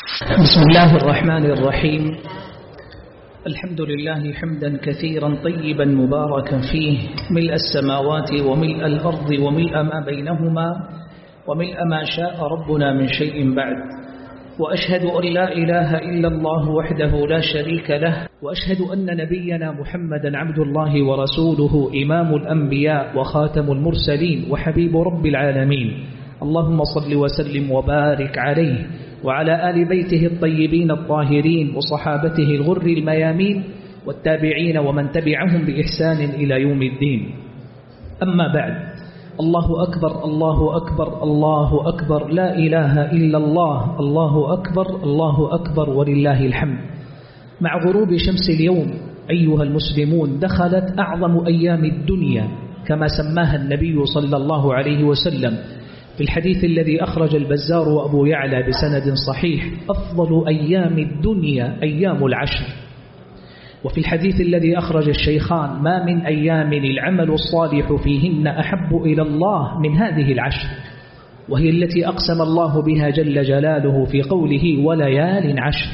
بسم الله الرحمن الرحيم. الحمد لله حمدا كثيرا طيبا مباركا فيه، ملء السماوات وملء الأرض وملء ما بينهما وملء ما شاء ربنا من شيء بعد. وأشهد أن لا إله إلا الله وحده لا شريك له، وأشهد أن نبينا محمدا عبد الله ورسوله، إمام الأنبياء وخاتم المرسلين وحبيب رب العالمين. اللهم صل وسلم وبارك عليه وعلى آل بيته الطيبين الطاهرين وصحابته الغر الميامين والتابعين ومن تبعهم بإحسان إلى يوم الدين. أما بعد، الله أكبر الله أكبر الله أكبر، لا إله إلا الله، الله أكبر الله أكبر ولله الحمد. مع غروب شمس اليوم أيها المسلمون دخلت أعظم أيام الدنيا كما سماها النبي صلى الله عليه وسلم في الحديث الذي أخرج البزار وأبو يعلى بسند صحيح: أفضل أيام الدنيا أيام العشر. وفي الحديث الذي أخرج الشيخان: ما من أيام العمل الصالح فيهن أحب إلى الله من هذه العشر، وهي التي أقسم الله بها جل جلاله في قوله: وليال عشر.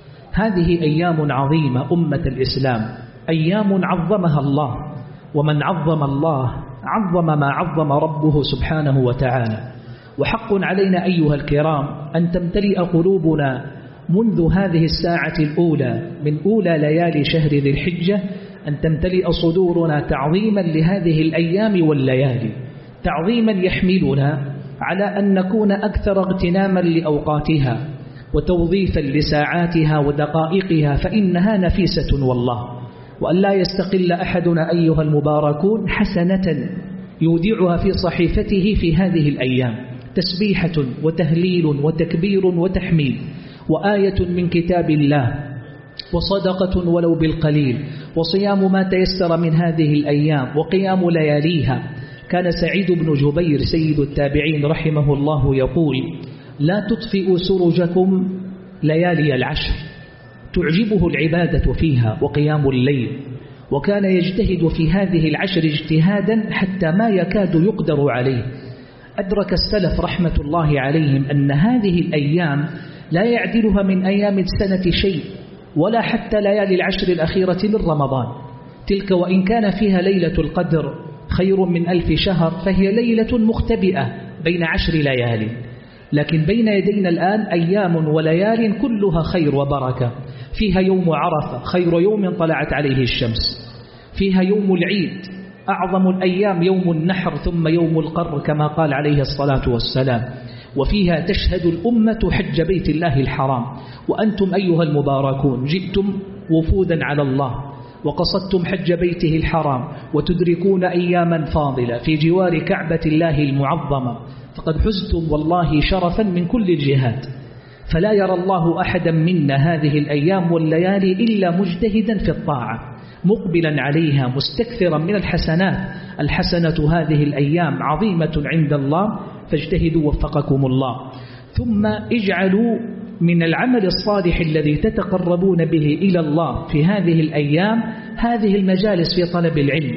هذه أيام عظيمة أمة الإسلام، أيام عظمها الله، ومن عظم الله عظم ما عظم ربه سبحانه وتعالى. وحق علينا أيها الكرام أن تمتلئ قلوبنا منذ هذه الساعة الأولى من أولى ليالي شهر ذي الحجة، أن تمتلئ صدورنا تعظيما لهذه الأيام والليالي، تعظيما يحملنا على أن نكون أكثر اغتناما لأوقاتها وتوظيفا لساعاتها ودقائقها، فإنها نفيسة والله. وأن لا يستقل أحدنا أيها المباركون حسنة يودعها في صحيفته في هذه الأيام، تسبيحة وتهليل وتكبير وتحميد وآية من كتاب الله وصدقة ولو بالقليل وصيام ما تيسر من هذه الأيام وقيام لياليها. كان سعيد بن جبير سيد التابعين رحمه الله يقول: لا تطفئوا سرجكم ليالي العشر، تعجبه العبادة فيها وقيام الليل. وكان يجتهد في هذه العشر اجتهادا حتى ما يكاد يقدر عليه. أدرك السلف رحمة الله عليهم أن هذه الأيام لا يعدلها من أيام السنة شيء، ولا حتى ليالي العشر الأخيرة من رمضان. تلك وإن كان فيها ليلة القدر خير من 1000 شهر، فهي ليلة مختبئة بين 10 ليالي. لكن بين يدينا الآن أيام وليال كلها خير وبركة. فيها يوم عرفة خير يوم طلعت عليه الشمس، فيها يوم العيد أعظم الأيام يوم النحر، ثم يوم القر كما قال عليه الصلاة والسلام. وفيها تشهد الأمة حج بيت الله الحرام، وأنتم أيها المباركون جئتم وفودا على الله وقصدتم حج بيته الحرام، وتدركون أياما فاضلة في جوار كعبة الله المعظمة، فقد حزتم والله شرفا من كل الجهات. فلا يرى الله أحدا منا هذه الأيام والليالي إلا مجتهدا في الطاعة، مقبلا عليها مستكثرا من الحسنات. الحسنة هذه الأيام عظيمة عند الله، فاجتهدوا وفقكم الله. ثم اجعلوا من العمل الصالح الذي تتقربون به إلى الله في هذه الأيام هذه المجالس في طلب العلم،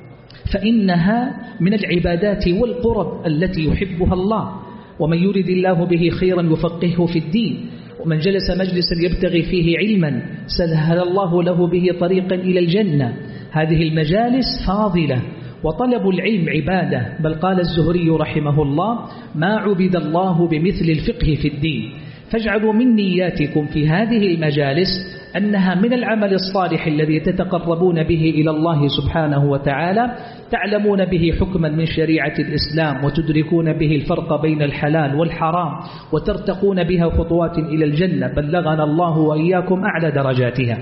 فإنها من العبادات والقرب التي يحبها الله. ومن يرد الله به خيرا يفقهه في الدين، ومن جلس مجلسا يبتغي فيه علما سهل الله له به طريقا إلى الجنة. هذه المجالس فاضلة، وطلب العلم عبادة. بل قال الزهري رحمه الله: ما عبد الله بمثل الفقه في الدين. فاجعلوا من نياتكم في هذه المجالس أنها من العمل الصالح الذي تتقربون به إلى الله سبحانه وتعالى، تعلمون به حكما من شريعة الإسلام، وتدركون به الفرق بين الحلال والحرام، وترتقون بها خطوات إلى الجنة، بلغنا الله وإياكم أعلى درجاتها.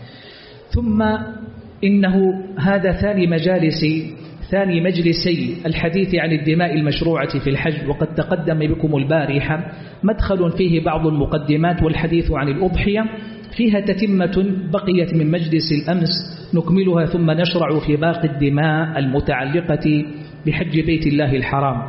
ثم إنه هذا ثاني مجلسي الحديث عن الدماء المشروعة في الحج، وقد تقدم بكم البارحة مدخل فيه بعض المقدمات والحديث عن الأضحية، فيها تتمة بقيت من مجلس الأمس نكملها، ثم نشرع في باقي الدماء المتعلقة بحج بيت الله الحرام.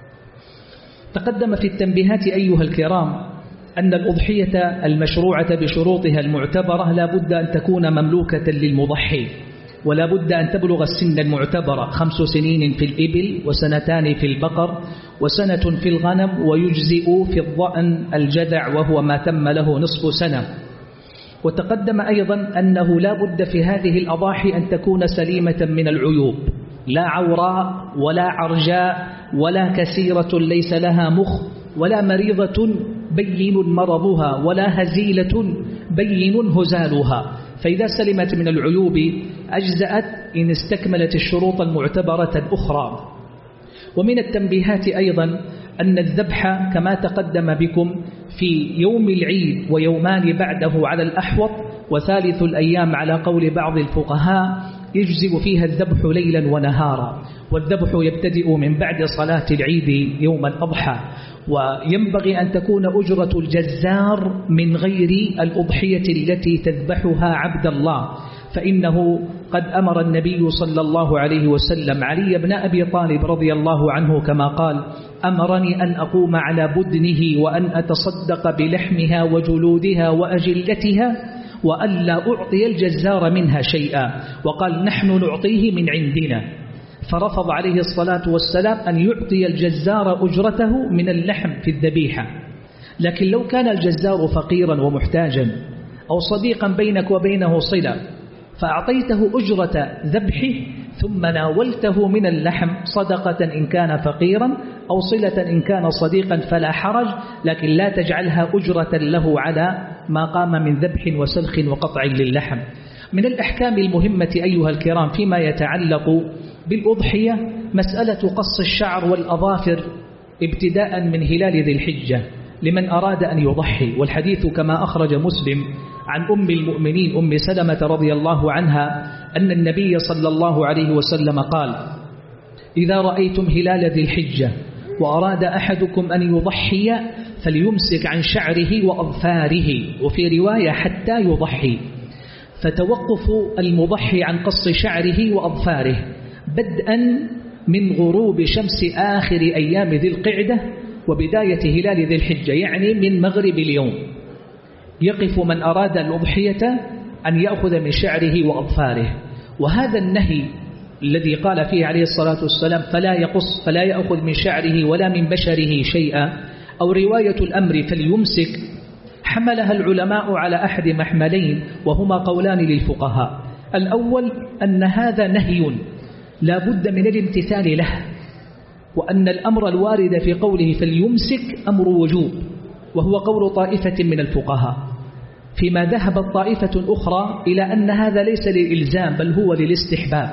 تقدم في التنبيهات أيها الكرام أن الأضحية المشروعة بشروطها المعتبرة لا بد أن تكون مملوكة للمضحي، ولا بد أن تبلغ السن المعتبرة 5 سنين في الإبل و2 في البقر وسنة في الغنم، ويجزئ في الضأن الجذع وهو ما تم له نصف سنة. وتقدم أيضا أنه لا بد في هذه الأضاحي أن تكون سليمة من العيوب، لا عوراء ولا عرجاء ولا كثيرة ليس لها مخ ولا مريضة بين مرضها ولا هزيلة بين هزالها، فإذا سلمت من العيوب أجزأت إن استكملت الشروط المعتبرة الأخرى. ومن التنبيهات أيضا أن الذبح كما تقدم بكم في يوم العيد ويومان بعده على الأحوط، وثالث الأيام على قول بعض الفقهاء يجزئ فيها الذبح ليلا ونهارا، والذبح يبتدئ من بعد صلاة العيد يوم الأضحى. وينبغي أن تكون أجرة الجزار من غير الأضحية التي تذبحها عبد الله، فإنه قد أمر النبي صلى الله عليه وسلم علي بن أبي طالب رضي الله عنه كما قال: أمرني أن أقوم على بدنه وأن أتصدق بلحمها وجلودها وأجلتها وألا أعطي الجزار منها شيئا، وقال: نحن نعطيه من عندنا. فرفض عليه الصلاة والسلام أن يعطي الجزار أجرته من اللحم في الذبيحة. لكن لو كان الجزار فقيرا ومحتاجا أو صديقا بينك وبينه صلة فأعطيته أجرة ذبحه ثم ناولته من اللحم صدقة إن كان فقيرا أو صلة إن كان صديقا فلا حرج، لكن لا تجعلها أجرة له على ما قام من ذبح وسلخ وقطع للحم. من الأحكام المهمة أيها الكرام فيما يتعلق بالأضحية مسألة قص الشعر والأظافر ابتداء من هلال ذي الحجة لمن أراد أن يضحي. والحديث كما أخرج مسلم عن أم المؤمنين أم سلمة رضي الله عنها أن النبي صلى الله عليه وسلم قال: إذا رأيتم هلال ذي الحجة وأراد أحدكم أن يضحي فليمسك عن شعره وأظفاره، وفي رواية حتى يضحي. فتوقف المضحي عن قص شعره وأظفاره بدءا من غروب شمس آخر أيام ذي القعدة وبداية هلال ذي الحجة، يعني من مغرب اليوم. يقف من أراد الأضحية أن يأخذ من شعره وأظفاره. وهذا النهي الذي قال فيه عليه الصلاة والسلام فلا يأخذ من شعره ولا من بشره شيئا، أو رواية الأمر فليمسك، حملها العلماء على أحد محملين وهما قولان للفقهاء. الأول أن هذا نهي لا بد من الامتثال له، وأن الأمر الوارد في قوله فليمسك أمر وجوب، وهو قول طائفة من الفقهاء، فيما ذهبت طائفة أخرى إلى أن هذا ليس للإلزام بل هو للاستحباب،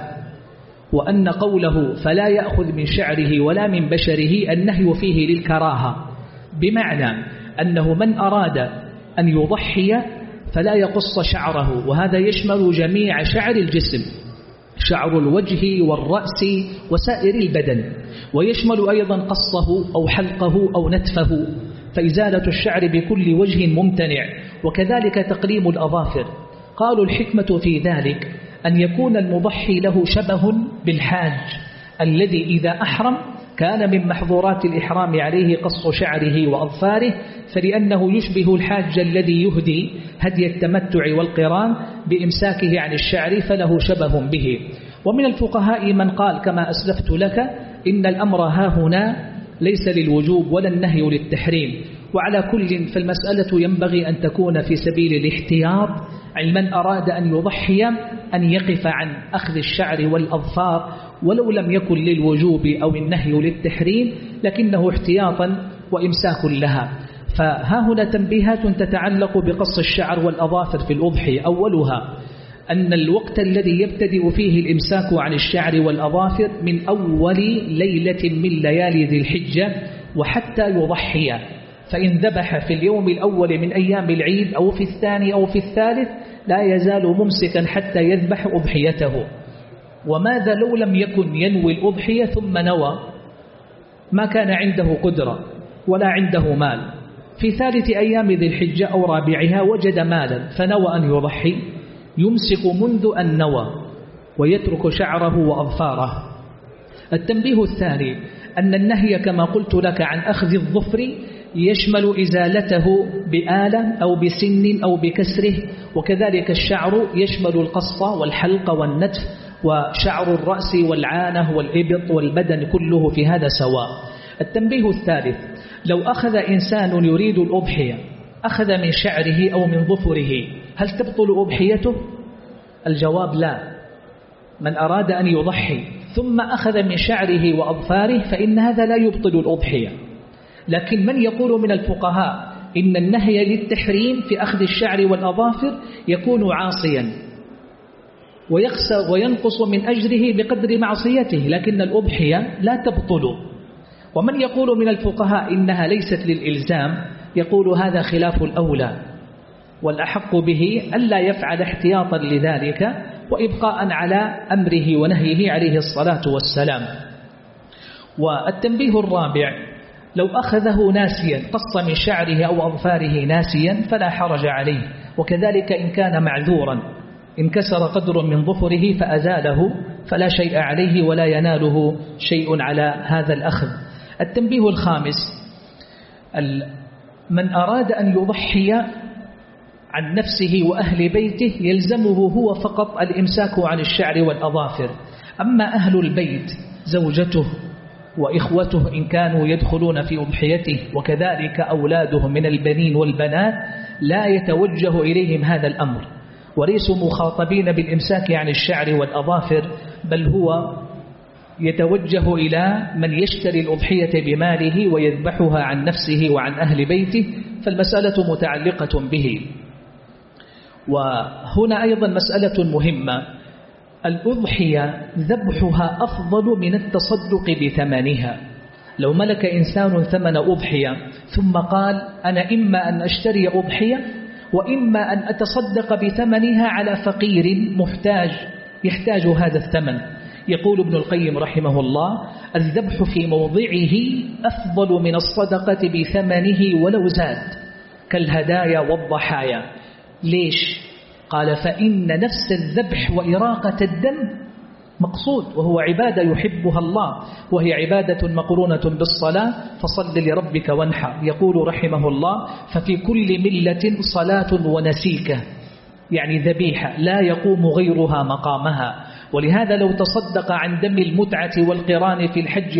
وأن قوله فلا يأخذ من شعره ولا من بشره النهي فيه للكراهة، بمعنى أنه من أراد أن يضحي فلا يقص شعره، وهذا يشمل جميع شعر الجسم، شعر الوجه والرأس وسائر البدن، ويشمل أيضا قصه أو حلقه أو نتفه، فإزالة الشعر بكل وجه ممتنع، وكذلك تقليم الأظافر. قالوا الحكمة في ذلك أن يكون المضحي له شبه بالحاج الذي إذا أحرم كان من محظورات الإحرام عليه قص شعره وأظفاره، فلأنه يشبه الحاج الذي يهدي هدي التمتع والقران بإمساكه عن الشعر فله شبه به. ومن الفقهاء من قال كما أسلفت لك إن الأمر هاهنا ليس للوجوب ولا النهي للتحريم. وعلى كل فالمسألة ينبغي أن تكون في سبيل الاحتياط، من أراد أن يضحي أن يقف عن أخذ الشعر والأظفار ولو لم يكن للوجوب أو النهي للتحريم، لكنه احتياطا وإمساك لها. فها هنا تنبيهات تتعلق بقص الشعر والأظافر في الأضحية. أولها أن الوقت الذي يبتدئ فيه الإمساك عن الشعر والأظافر من أول ليلة من ليالي ذي الحجة وحتى يضحي، فإن ذبح في اليوم الأول من أيام العيد أو في الثاني أو في الثالث لا يزال ممسكا حتى يذبح أضحيته. وماذا لو لم يكن ينوي الأضحية ثم نوى، ما كان عنده قدرة ولا عنده مال، في ثالث أيام ذي الحجة أو رابعها وجد مالا فنوى أن يضحي، يمسك منذ أن نوى ويترك شعره وأظفاره. التنبيه الثاني أن النهي كما قلت لك عن أخذ الظفر يشمل إزالته بآلة أو بسن أو بكسره، وكذلك الشعر يشمل القص والحلق والنتف، وشعر الرأس والعانة والإبط والبدن كله في هذا سواء. التنبيه الثالث: لو أخذ إنسان يريد الأضحية أخذ من شعره أو من ظفره، هل تبطل أضحيته؟ الجواب لا. من أراد أن يضحي ثم أخذ من شعره وأظفاره فإن هذا لا يبطل الأضحية. لكن من يقول من الفقهاء إن النهي للتحريم في أخذ الشعر والأظافر يكون عاصيا وينقص من أجره بقدر معصيته، لكن الأضحية لا تبطل. ومن يقول من الفقهاء إنها ليست للإلزام يقول هذا خلاف الأولى، والأحق به ألا يفعل احتياطا لذلك وإبقاء على أمره ونهيه عليه الصلاة والسلام. والتنبيه الرابع: لو أخذه ناسيا قص من شعره أو أظفاره ناسيا فلا حرج عليه، وكذلك إن كان معذورا انكسر قدر من ظفره فأزاله فلا شيء عليه ولا يناله شيء على هذا الأخذ. التنبيه الخامس: من أراد أن يضحي عن نفسه وأهل بيته يلزمه هو فقط الإمساك عن الشعر والأظافر، أما أهل البيت زوجته وإخوته إن كانوا يدخلون في أضحيته وكذلك أولاده من البنين والبنات لا يتوجه إليهم هذا الأمر، وليسوا مخاطبين بالإمساك عن الشعر والأظافر، بل هو يتوجه إلى من يشتري الأضحية بماله ويذبحها عن نفسه وعن أهل بيته، فالمسألة متعلقة به. وهنا أيضا مسألة مهمة: الأضحية ذبحها أفضل من التصدق بثمنها. لو ملك إنسان ثمن أضحية ثم قال أنا إما أن أشتري أضحية وإما أن أتصدق بثمنها على فقير محتاج يحتاج هذا الثمن، يقول ابن القيم رحمه الله: الذبح في موضعه أفضل من الصدقة بثمنه ولو زاد، كالهدايا والضحايا. ليش؟ قال: فإن نفس الذبح وإراقة الدم مقصود، وهو عبادة يحبها الله، وهي عبادة مقرونة بالصلاة، فصل لربك وانحر. يقول رحمه الله: ففي كل ملة صلاة ونسيكة، يعني ذبيحة لا يقوم غيرها مقامها. ولهذا لو تصدق عن دم المتعة والقران في الحج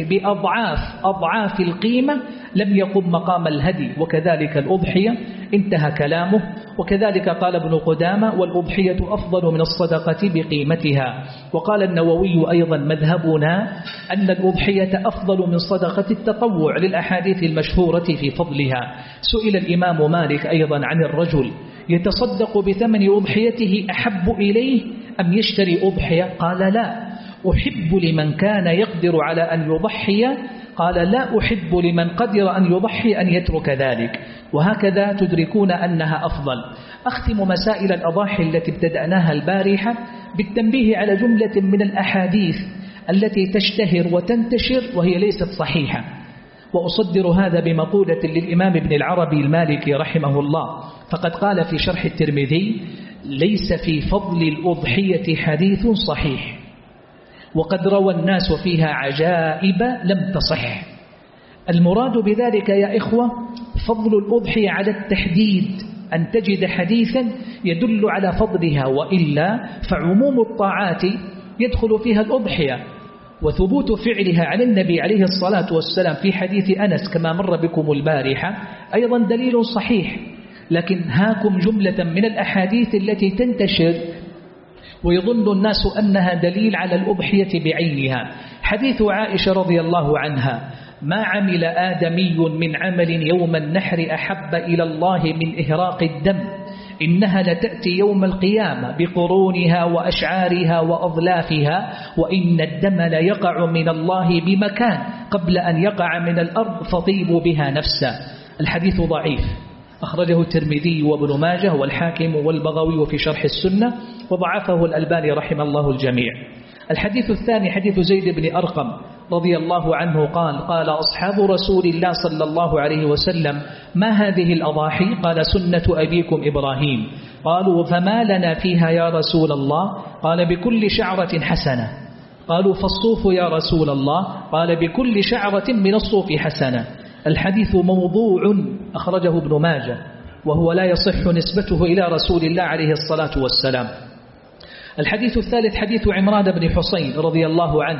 بأضعاف القيمة لم يقم مقام الهدي، وكذلك الأضحية. انتهى كلامه. وكذلك قال ابن قدامة: والأضحية أفضل من الصدقة بقيمتها. وقال النووي أيضا: مذهبنا أن الأضحية أفضل من صدقة التطوع للأحاديث المشهورة في فضلها. سئل الإمام مالك أيضا عن الرجل يتصدق بثمن أضحيته أحب إليه أم يشتري أضحية؟ قال: لا، أحب لمن كان يقدر على أن يضحي. قال: لا أحب لمن قدر أن يضحي أن يترك ذلك. وهكذا تدركون أنها أفضل. أختم مسائل الأضاحي التي ابتدأناها البارحة بالتنبيه على جملة من الأحاديث التي تشتهر وتنتشر وهي ليست صحيحة، وأصدر هذا بمقولة للإمام ابن العربي المالكي رحمه الله، فقد قال في شرح الترمذي: ليس في فضل الأضحية حديث صحيح، وقد روى الناس فيها عجائب لم تصح. المراد بذلك يا إخوة فضل الأضحية على التحديد، أن تجد حديثا يدل على فضلها، وإلا فعموم الطاعات يدخل فيها الأضحية، وثبوت فعلها على النبي عليه الصلاة والسلام في حديث أنس كما مر بكم البارحة أيضا دليل صحيح. لكن هاكم جملة من الأحاديث التي تنتشر ويظن الناس أنها دليل على الأضحية بعينها. حديث عائشة رضي الله عنها: ما عمل آدمي من عمل يوم النحر أحب إلى الله من إهراق الدم، إنها لتأتي يوم القيامة بقرونها وأشعارها وأظلافها، وإن الدم ليقع من الله بمكان قبل أن يقع من الأرض فطيب بها نفسا. الحديث ضعيف، أخرجه الترمذي وابن ماجه والحاكم والبغوي في شرح السنة، وضعفه الألباني رحمه الله الجميع. الحديث الثاني حديث زيد بن أرقم رضي الله عنه قال أصحاب رسول الله صلى الله عليه وسلم: ما هذه الأضاحي؟ قال: سنة أبيكم إبراهيم. قالوا: فما لنا فيها يا رسول الله؟ قال: بكل شعرة حسنة. قالوا: فالصوف يا رسول الله؟ قال: بكل شعرة من الصوف حسنة. الحديث موضوع، أخرجه ابن ماجه، وهو لا يصح نسبته إلى رسول الله عليه الصلاة والسلام. الحديث الثالث حديث عمران بن حسين رضي الله عنه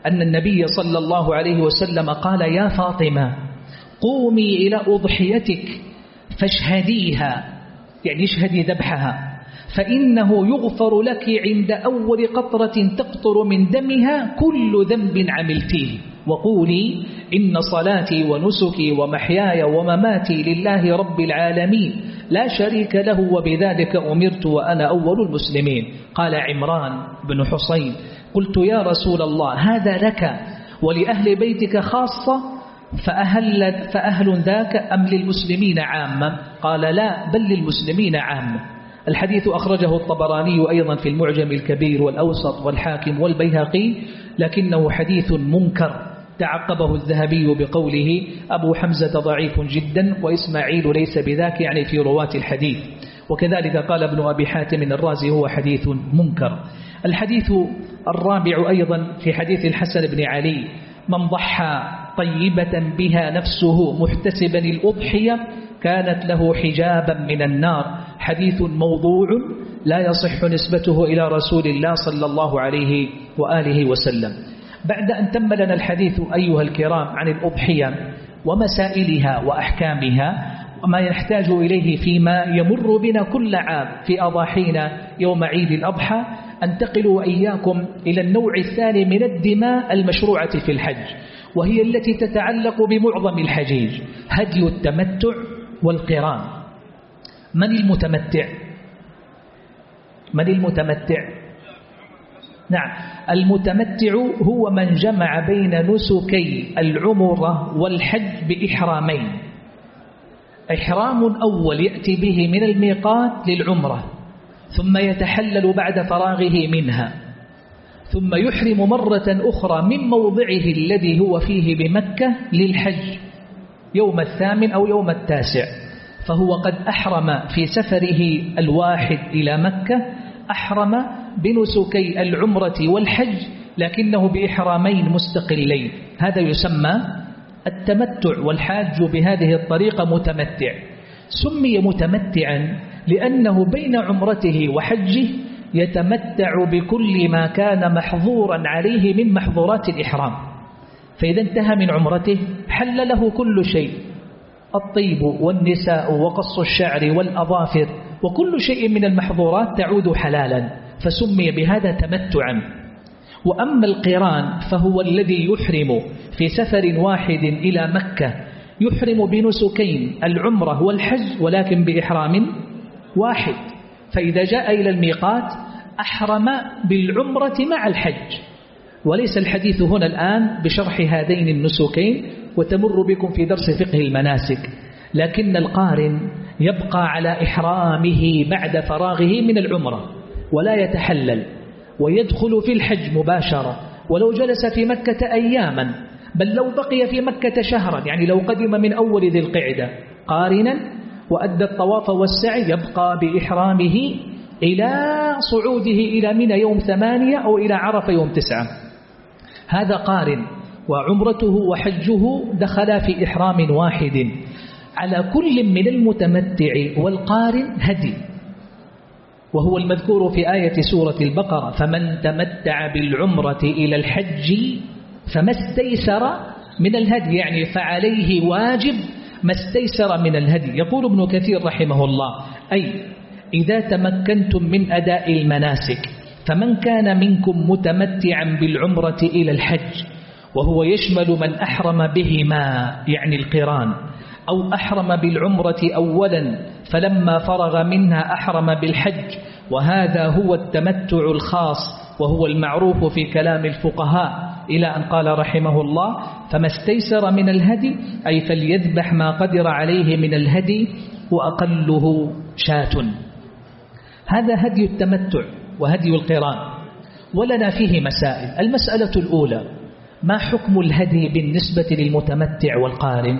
أن النبي صلى الله عليه وسلم قال: يا فاطمة قومي إلى أضحيتك فاشهديها، يعني اشهدي ذبحها، فإنه يغفر لك عند أول قطرة تقطر من دمها كل ذنب عملتيه، وقولي: إن صلاتي ونسكي ومحياي ومماتي لله رب العالمين لا شريك له وبذلك أمرت وأنا أول المسلمين. قال عمران بن حصين: قلت يا رسول الله هذا لك ولأهل بيتك خاصة فأهل ذاك أم للمسلمين عامة؟ قال: لا، بل للمسلمين عامة. الحديث أخرجه الطبراني أيضا في المعجم الكبير والأوسط والحاكم والبيهقي، لكنه حديث منكر. تعقبه الذهبي بقوله: أبو حمزة ضعيف جدا وإسماعيل ليس بذاك، يعني في رواة الحديث. وكذلك قال ابن أبي حاتم الرازي: هو حديث منكر. الحديث الرابع أيضا في حديث الحسن بن علي: من ضحى طيبة بها نفسه محتسبا الأضحية كانت له حجابا من النار. حديث موضوع لا يصح نسبته إلى رسول الله صلى الله عليه وآله وسلم. بعد أن تم لنا الحديث أيها الكرام عن الأضحية ومسائلها وأحكامها وما يحتاج إليه فيما يمر بنا كل عام في أضاحينا يوم عيد الأضحى، أنتقل وإياكم إلى النوع الثاني من الدماء المشروعة في الحج، وهي التي تتعلق بمعظم الحجيج: هدي التمتع والقران. من المتمتع؟ من المتمتع؟ نعم، المتمتع هو من جمع بين نسكي العمرة والحج بإحرامين: إحرام أول يأتي به من الميقات للعمرة، ثم يتحلل بعد فراغه منها، ثم يحرم مرة أخرى من موضعه الذي هو فيه بمكة للحج يوم 8 أو يوم 9. فهو قد أحرم في سفره الواحد إلى مكة، أحرم بنسكي العمرة والحج، لكنه بإحرامين مستقلين. هذا يسمى التمتع، والحاج بهذه الطريقة متمتع. سمي متمتعا لأنه بين عمرته وحجه يتمتع بكل ما كان محظورا عليه من محظورات الإحرام، فإذا انتهى من عمرته حل له كل شيء: الطيب والنساء وقص الشعر والأظافر، وكل شيء من المحظورات تعود حلالا، فسمي بهذا تمتعا. وأما القران فهو الذي يحرم في سفر واحد إلى مكة، يحرم بنسكين العمرة والحج ولكن بإحرام واحد، فإذا جاء إلى الميقات أحرم بالعمرة مع الحج. وليس الحديث هنا الآن بشرح هذين النسكين، وتمر بكم في درس فقه المناسك، لكن القارن يبقى على إحرامه بعد فراغه من العمرة ولا يتحلل، ويدخل في الحج مباشرة ولو جلس في مكة أياما، بل لو بقي في مكة شهرا، يعني لو قدم من أول ذي القعدة قارنا وأدى الطواف والسعي يبقى بإحرامه إلى صعوده إلى منى يوم 8 أو إلى عرفة يوم 9. هذا قارن، وعمرته وحجه دخلا في إحرام واحد. على كل من المتمتع والقارن هدي، وهو المذكور في آية سورة البقرة: فمن تمتع بالعمرة إلى الحج فما استيسر من الهدي، يعني فعليه واجب ما استيسر من الهدي. يقول ابن كثير رحمه الله: أي إذا تمكنتم من أداء المناسك، فمن كان منكم متمتعا بالعمرة إلى الحج، وهو يشمل من أحرم بهما يعني القران، أو أحرم بالعمرة أولا فلما فرغ منها أحرم بالحج، وهذا هو التمتع الخاص وهو المعروف في كلام الفقهاء، إلى أن قال رحمه الله: فما استيسر من الهدي، أي فليذبح ما قدر عليه من الهدي وأقله شاة. هذا هدي التمتع وهدي القران، ولنا فيه مسائل. المسألة الأولى: ما حكم الهدي بالنسبة للمتمتع والقارن؟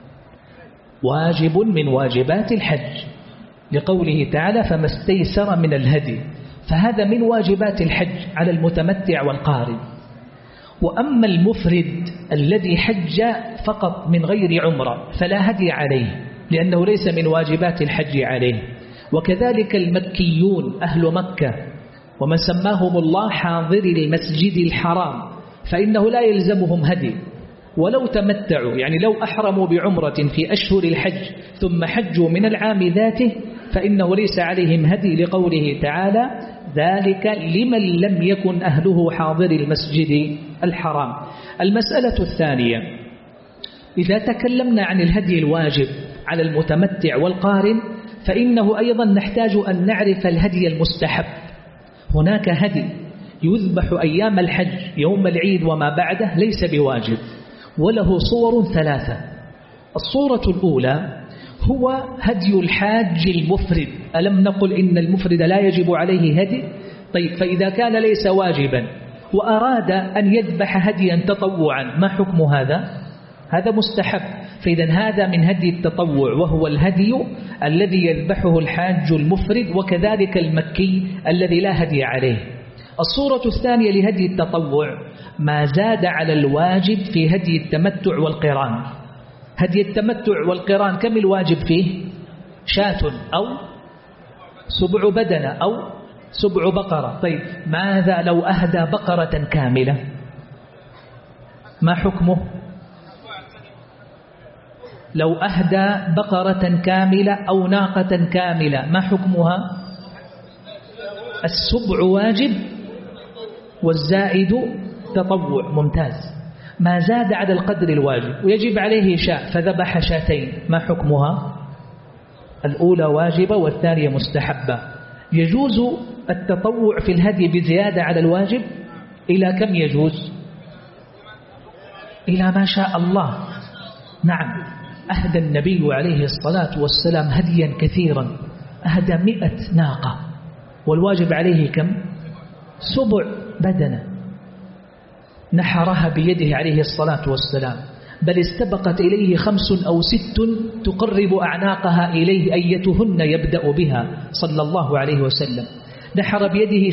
واجب من واجبات الحج، لقوله تعالى: فما استيسر من الهدي، فهذا من واجبات الحج على المتمتع والقارن. وأما المفرد الذي حج فقط من غير عمرة فلا هدي عليه، لأنه ليس من واجبات الحج عليه. وكذلك المكيون أهل مكة ومن سماهم الله حاضر المسجد الحرام، فإنه لا يلزمهم هدي، ولو تمتعوا يعني لو أحرموا بعمرة في أشهر الحج ثم حجوا من العام ذاته فإنه ليس عليهم هدي، لقوله تعالى ذلك لمن لم يكن أهله حاضر المسجد الحرام. المسألة الثانية، إذا تكلمنا عن الهدي الواجب على المتمتع والقارن فإنه أيضا نحتاج أن نعرف الهدي المستحب. هناك هدي يذبح أيام الحج يوم العيد وما بعده ليس بواجب، وله صور ثلاثة. الصورة الأولى هو هدي الحاج المفرد. ألم نقل إن المفرد لا يجب عليه هدي؟ طيب، فإذا كان ليس واجبا وأراد أن يذبح هديا تطوعا ما حكم هذا؟ هذا مستحب. فإذا هذا من هدي التطوع، وهو الهدي الذي يذبحه الحاج المفرد، وكذلك المكي الذي لا هدي عليه. الصورة الثانية لهدي التطوع ما زاد على الواجب في هدي التمتع والقران. هدي التمتع والقران كم الواجب فيه؟ شاة أو سبع بدنة أو سبع بقرة. طيب، ماذا لو أهدى بقرة كاملة؟ ما حكمه؟ لو أهدى بقرة كاملة أو ناقة كاملة ما حكمها؟ السبع واجب والزائد تطوع. ممتاز. ما زاد على القدر الواجب ويجب عليه شاة فذبح شاتين ما حكمها؟ الأولى واجبة والثانية مستحبة. يجوز التطوع في الهدي بزيادة على الواجب إلى كم يجوز؟ إلى ما شاء الله. نعم، أهدى النبي عليه الصلاة والسلام هديا كثيرا، أهدى 100 ناقة، والواجب عليه كم؟ 7 بدنة، نحرها بيده عليه الصلاة والسلام، بل استبقت إليه 5 أو 6 تقرب أعناقها إليه أيتهن يبدأ بها صلى الله عليه وسلم. نحر بيده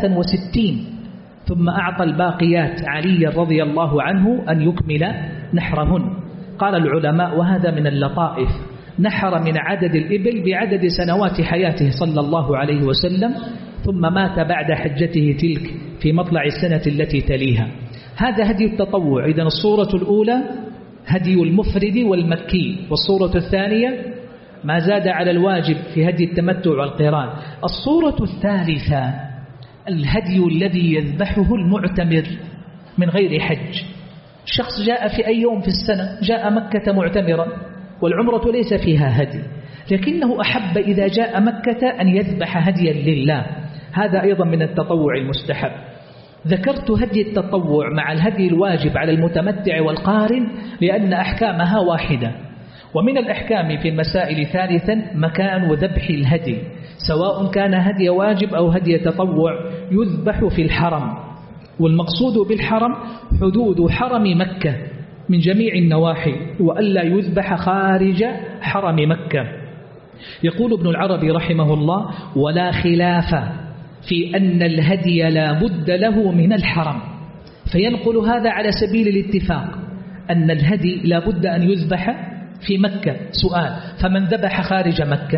63 ثم أعطى الباقيات علي رضي الله عنه أن يكمل نحرهن. قال العلماء وهذا من اللطائف، نحر من عدد الإبل بعدد سنوات حياته صلى الله عليه وسلم، ثم مات بعد حجته تلك في مطلع السنة التي تليها. هذا هدي التطوع. إذن الصورة الأولى هدي المفرد والمكي، والصورة الثانية ما زاد على الواجب في هدي التمتع والقران. الصورة الثالثة الهدي الذي يذبحه المعتمر من غير حج. شخص جاء في أي يوم في السنة، جاء مكة معتمرا والعمرة ليس فيها هدي، لكنه أحب إذا جاء مكة أن يذبح هديا لله. هذا أيضا من التطوع المستحب. ذكرت هدي التطوع مع الهدي الواجب على المتمتع والقارن لأن أحكامها واحدة. ومن الأحكام في المسائل ثالثا مكان ذبح الهدي، سواء كان هدي واجب أو هدي تطوع، يذبح في الحرم. والمقصود بالحرم حدود حرم مكة من جميع النواحي، وألا يذبح خارج حرم مكة. يقول ابن العربي رحمه الله: ولا خلاف في أن الهدي لا بد له من الحرم. فينقل هذا على سبيل الاتفاق أن الهدي لا بد أن يذبح في مكة. سؤال: فمن ذبح خارج مكة؟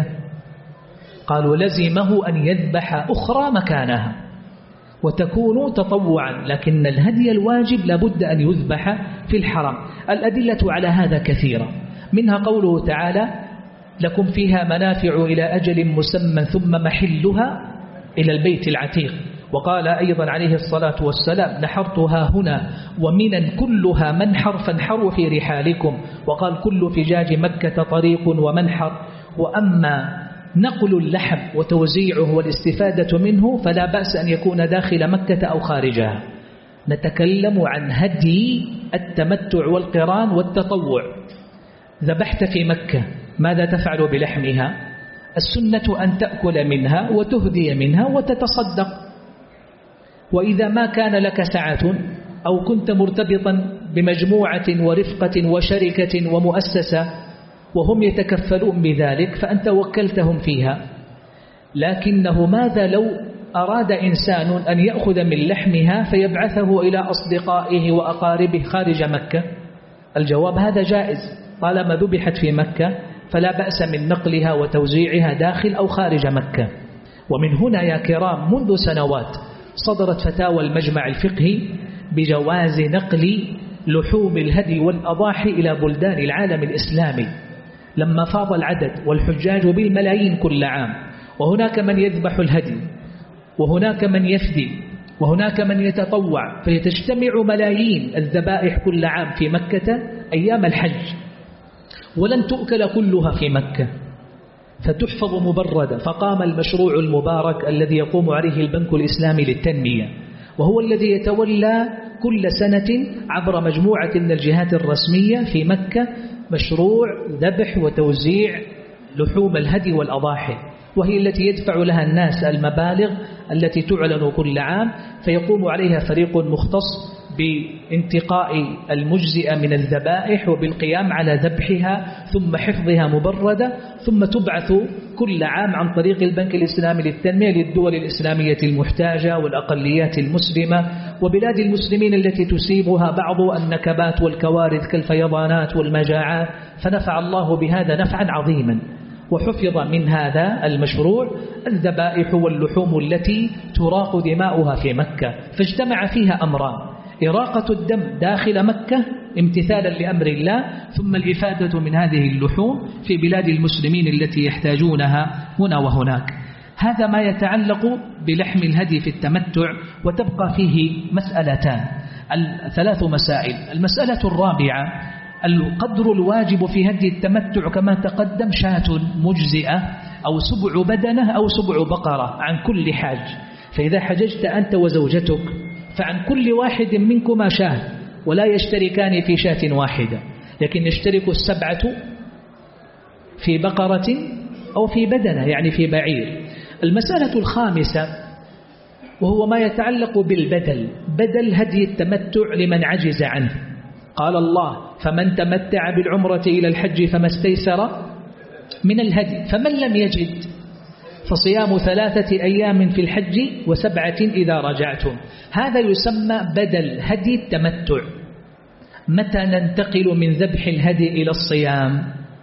قالوا لزمه أن يذبح أخرى مكانها وتكون تطوعا، لكن الهدي الواجب لا بد أن يذبح في الحرم. الأدلة على هذا كثيرة، منها قوله تعالى: لكم فيها منافع إلى أجل مسمى ثم محلها إلى البيت العتيق. وقال أيضا عليه الصلاة والسلام: نحرتها هنا ومنا كلها منحر فانحروا في رحالكم. وقال: كل فجاج مكة طريق ومنحر. وأما نقل اللحم وتوزيعه والاستفادة منه فلا بأس أن يكون داخل مكة أو خارجها. نتكلم عن هدي التمتع والقران والتطوع. ذبحت في مكة، ماذا تفعل بلحمها؟ السنة أن تأكل منها وتهدي منها وتتصدق. وإذا ما كان لك سعة أو كنت مرتبطا بمجموعة ورفقة وشركة ومؤسسة وهم يتكفلون بذلك فأنت وكلتهم فيها، لكنه ماذا لو أراد إنسان أن يأخذ من لحمها فيبعثه إلى أصدقائه وأقاربه خارج مكة؟ الجواب: هذا جائز طالما ذبحت في مكة، فلا بأس من نقلها وتوزيعها داخل أو خارج مكة. ومن هنا يا كرام منذ سنوات صدرت فتاوى المجمع الفقهي بجواز نقل لحوم الهدي والأضاحي إلى بلدان العالم الإسلامي لما فاض العدد والحجاج بالملايين كل عام، وهناك من يذبح الهدي وهناك من يفدي وهناك من يتطوع، فيتجتمع ملايين الذبائح كل عام في مكة أيام الحج، ولن تؤكل كلها في مكة فتحفظ مبردة. فقام المشروع المبارك الذي يقوم عليه البنك الإسلامي للتنمية، وهو الذي يتولى كل سنة عبر مجموعة من الجهات الرسمية في مكة مشروع ذبح وتوزيع لحوم الهدي والأضاحي، وهي التي يدفع لها الناس المبالغ التي تعلن كل عام، فيقوم عليها فريق مختص بانتقاء المجزئة من الذبائح وبالقيام على ذبحها ثم حفظها مبردة، ثم تبعث كل عام عن طريق البنك الإسلامي للتنمية للدول الإسلامية المحتاجة والأقليات المسلمة وبلاد المسلمين التي تصيبها بعض النكبات والكوارث كالفيضانات والمجاعات، فنفع الله بهذا نفعا عظيما. وحفظ من هذا المشروع الذبائح واللحوم التي تراق دماؤها في مكة، فاجتمع فيها أمران: إراقة الدم داخل مكة امتثالا لأمر الله، ثم الإفادة من هذه اللحوم في بلاد المسلمين التي يحتاجونها هنا وهناك. هذا ما يتعلق بلحم الهدي في التمتع، وتبقى فيه مسألتان، 3 مسائل. المسألة الرابعة: القدر الواجب في هدي التمتع كما تقدم شاة مجزئة أو سبع بدنة أو سبع بقرة عن كل حاج. فإذا حججت أنت وزوجتك فعن كل واحد منكما شاة، ولا يشتركان في شاة واحدة، لكن يشترك 7 في بقرة أو في بدنة، يعني في بعير. المسألة الخامسة وهو ما يتعلق بالبدل، بدل هدي التمتع لمن عجز عنه. قال الله: فمن تمتع بالعمرة إلى الحج فما استيسر من الهدي، فمن لم يجد فصيام 3 أيام في الحج و7 إذا رجعتم. هذا يسمى بدل هدي التمتع. متى ننتقل من ذبح الهدي إلى الصيام؟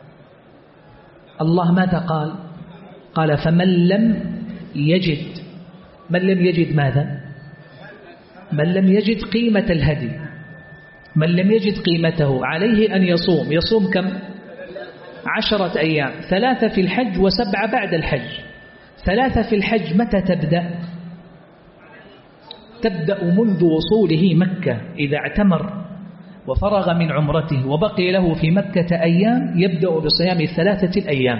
الله ماذا قال؟ قال: فمن لم يجد. من لم يجد ماذا؟ من لم يجد قيمة الهدي، من لم يجد قيمته عليه أن يصوم كم؟ 10 أيام، 3 في الحج و7 بعد الحج. 3 في الحج متى تبدأ؟ تبدأ منذ وصوله مكة، إذا اعتمر وفرغ من عمرته وبقي له في مكة أيام يبدأ بصيام 3 أيام،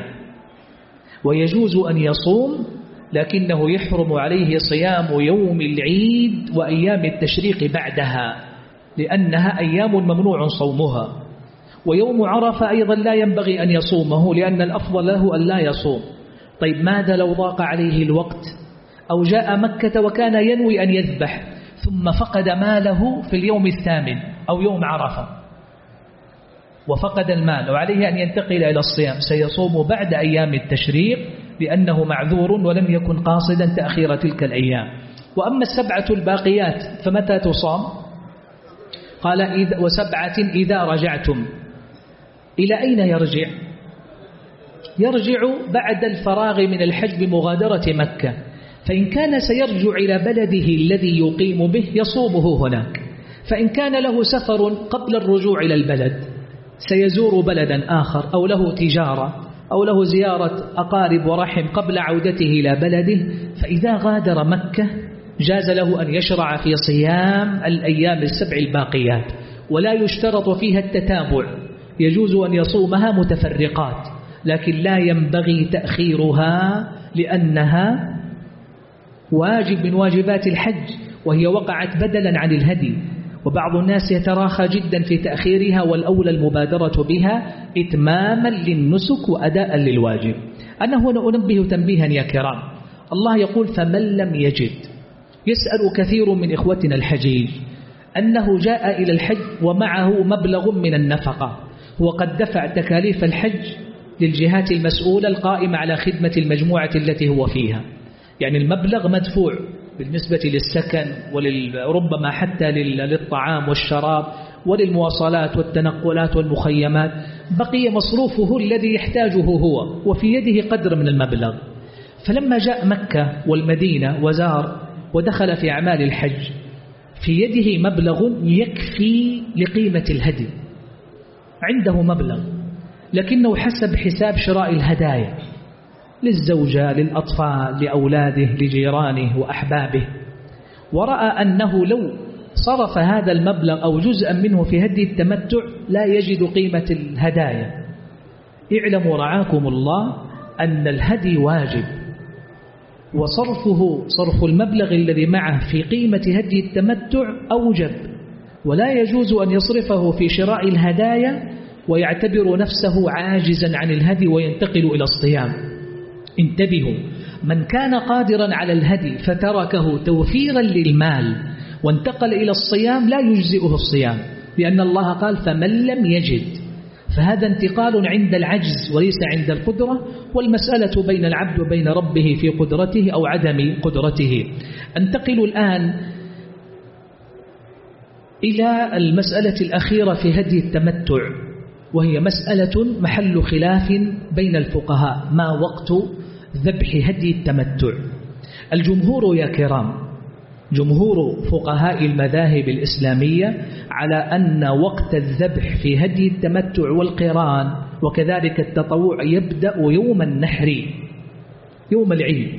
ويجوز أن يصوم، لكنه يحرم عليه صيام يوم العيد وأيام التشريق بعدها، لأنها أيام ممنوع صومها. ويوم عرفة أيضا لا ينبغي أن يصومه، لأن الأفضل له أن لا يصوم. طيب ماذا لو ضاق عليه الوقت أو جاء مكة وكان ينوي أن يذبح ثم فقد ماله في اليوم 8 أو يوم عرفة وفقد المال وعليه أن ينتقل إلى الصيام؟ سيصوم بعد أيام التشريق لأنه معذور ولم يكن قاصدا تأخير تلك الأيام. وأما 7 الباقيات فمتى تصام؟ قال: و7 إذا رجعتم. إلى أين يرجع؟ يرجع بعد الفراغ من الحج بمغادرة مكة، فإن كان سيرجع إلى بلده الذي يقيم به يصومه هناك، فإن كان له سفر قبل الرجوع إلى البلد سيزور بلدا آخر، أو له تجارة أو له زيارة أقارب ورحم قبل عودته إلى بلده، فإذا غادر مكة جاز له أن يشرع في صيام الأيام 7 الباقيات، ولا يشترط فيها التتابع، يجوز أن يصومها متفرقات، لكن لا ينبغي تأخيرها لأنها واجب من واجبات الحج، وهي وقعت بدلا عن الهدي. وبعض الناس يتراخى جدا في تأخيرها، والأولى المبادرة بها إتماما للنسك وأداء للواجب. أنا هنا أنبه تنبيها يا كرام، الله يقول: فمن لم يجد. يسأل كثير من إخوتنا الحجيج أنه جاء إلى الحج ومعه مبلغ من النفقة، وقد دفع تكاليف الحج للجهات المسؤولة القائمة على خدمة المجموعة التي هو فيها، يعني المبلغ مدفوع بالنسبة للسكن وربما حتى للطعام والشراب وللمواصلات والتنقلات والمخيمات، بقي مصروفه الذي يحتاجه هو وفي يده قدر من المبلغ. فلما جاء مكة والمدينة وزار ودخل في أعمال الحج، في يده مبلغ يكفي لقيمة الهدي، عنده مبلغ لكنه حسب حساب شراء الهدايا للزوجة، للأطفال، لأولاده، لجيرانه وأحبابه، ورأى أنه لو صرف هذا المبلغ أو جزءا منه في هدي التمتع لا يجد قيمة الهدايا. اعلموا رعاكم الله أن الهدي واجب، صرف المبلغ الذي معه في قيمة هدي التمتع أوجب، ولا يجوز أن يصرفه في شراء الهدايا ويعتبر نفسه عاجزا عن الهدي وينتقل إلى الصيام. انتبهوا، من كان قادرا على الهدي فتركه توفيرا للمال وانتقل إلى الصيام لا يجزئه الصيام، لأن الله قال فمن لم يجد، فهذا انتقال عند العجز وليس عند القدرة، والمسألة بين العبد وبين ربه في قدرته أو عدم قدرته. انتقل الآن إلى المسألة الأخيرة في هدي التمتع، وهي مسألة محل خلاف بين الفقهاء: ما وقت ذبح هدي التمتع؟ الجمهور يا كرام، جمهور فقهاء المذاهب الإسلامية على أن وقت الذبح في هدي التمتع والقران وكذلك التطوع يبدأ يوم النحر، يوم العيد،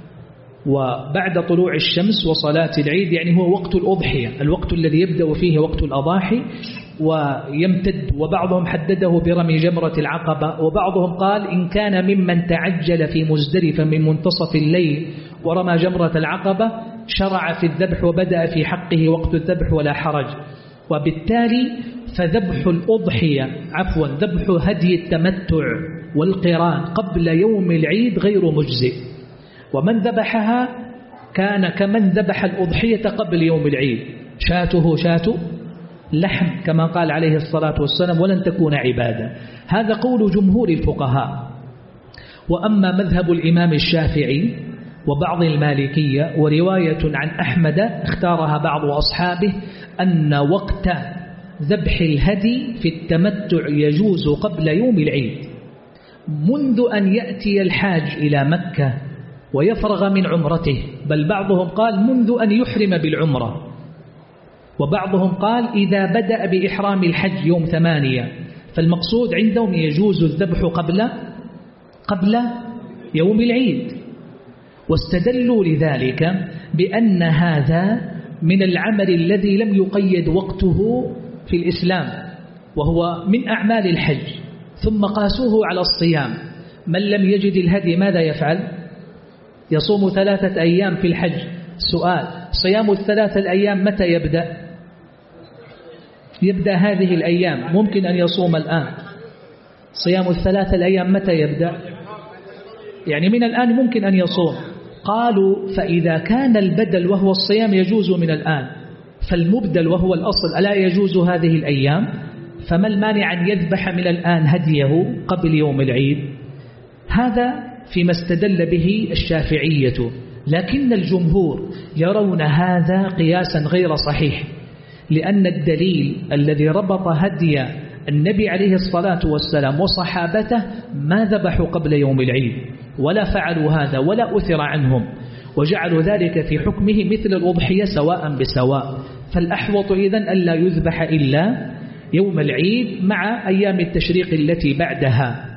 وبعد طلوع الشمس وصلاة العيد، يعني هو وقت الأضحية، الوقت الذي يبدأ فيه وقت الأضاحي ويمتد. وبعضهم حدده برمي جمرة العقبة، وبعضهم قال إن كان ممن تعجل في مزدلفة من منتصف الليل ورمى جمرة العقبة شرع في الذبح وبدأ في حقه وقت الذبح ولا حرج. وبالتالي فذبح الأضحية ذبح هدي التمتع والقران قبل يوم العيد غير مجزئ، ومن ذبحها كان كمن ذبح الأضحية قبل يوم العيد، شاته شاة لحم كما قال عليه الصلاة والسلام، ولن تكون عبادة. هذا قول جمهور الفقهاء. وأما مذهب الإمام الشافعي وبعض المالكية ورواية عن أحمد اختارها بعض أصحابه أن وقت ذبح الهدي في التمتع يجوز قبل يوم العيد، منذ أن يأتي الحاج إلى مكة ويفرغ من عمرته، بل بعضهم قال منذ أن يحرم بالعمرة، وبعضهم قال إذا بدأ بإحرام الحج يوم 8، فالمقصود عندهم يجوز الذبح قبل يوم العيد. واستدلوا لذلك بأن هذا من العمل الذي لم يقيد وقته في الإسلام، وهو من أعمال الحج، ثم قاسوه على الصيام. من لم يجد الهدي ماذا يفعل؟ يصوم 3 أيام في الحج. سؤال: صيام ال3 الأيام متى يبدأ؟ يبدأ هذه الأيام، ممكن أن يصوم الآن. صيام ال3 الأيام متى يبدأ؟ يعني من الآن ممكن أن يصوم. قالوا فإذا كان البدل وهو الصيام يجوز من الآن، فالمبدل وهو الأصل ألا يجوز هذه الأيام؟ فما المانع أن يذبح من الآن هديه قبل يوم العيد؟ هذا فيما استدل به الشافعية، لكن الجمهور يرون هذا قياسا غير صحيح، لأن الدليل الذي ربط هدي النبي عليه الصلاة والسلام وصحابته ما ذبحوا قبل يوم العيد ولا فعلوا هذا ولا أثر عنهم، وجعلوا ذلك في حكمه مثل الأضحية سواء بسواء. فالأحوط إذن ألا يذبح إلا يوم العيد مع أيام التشريق التي بعدها.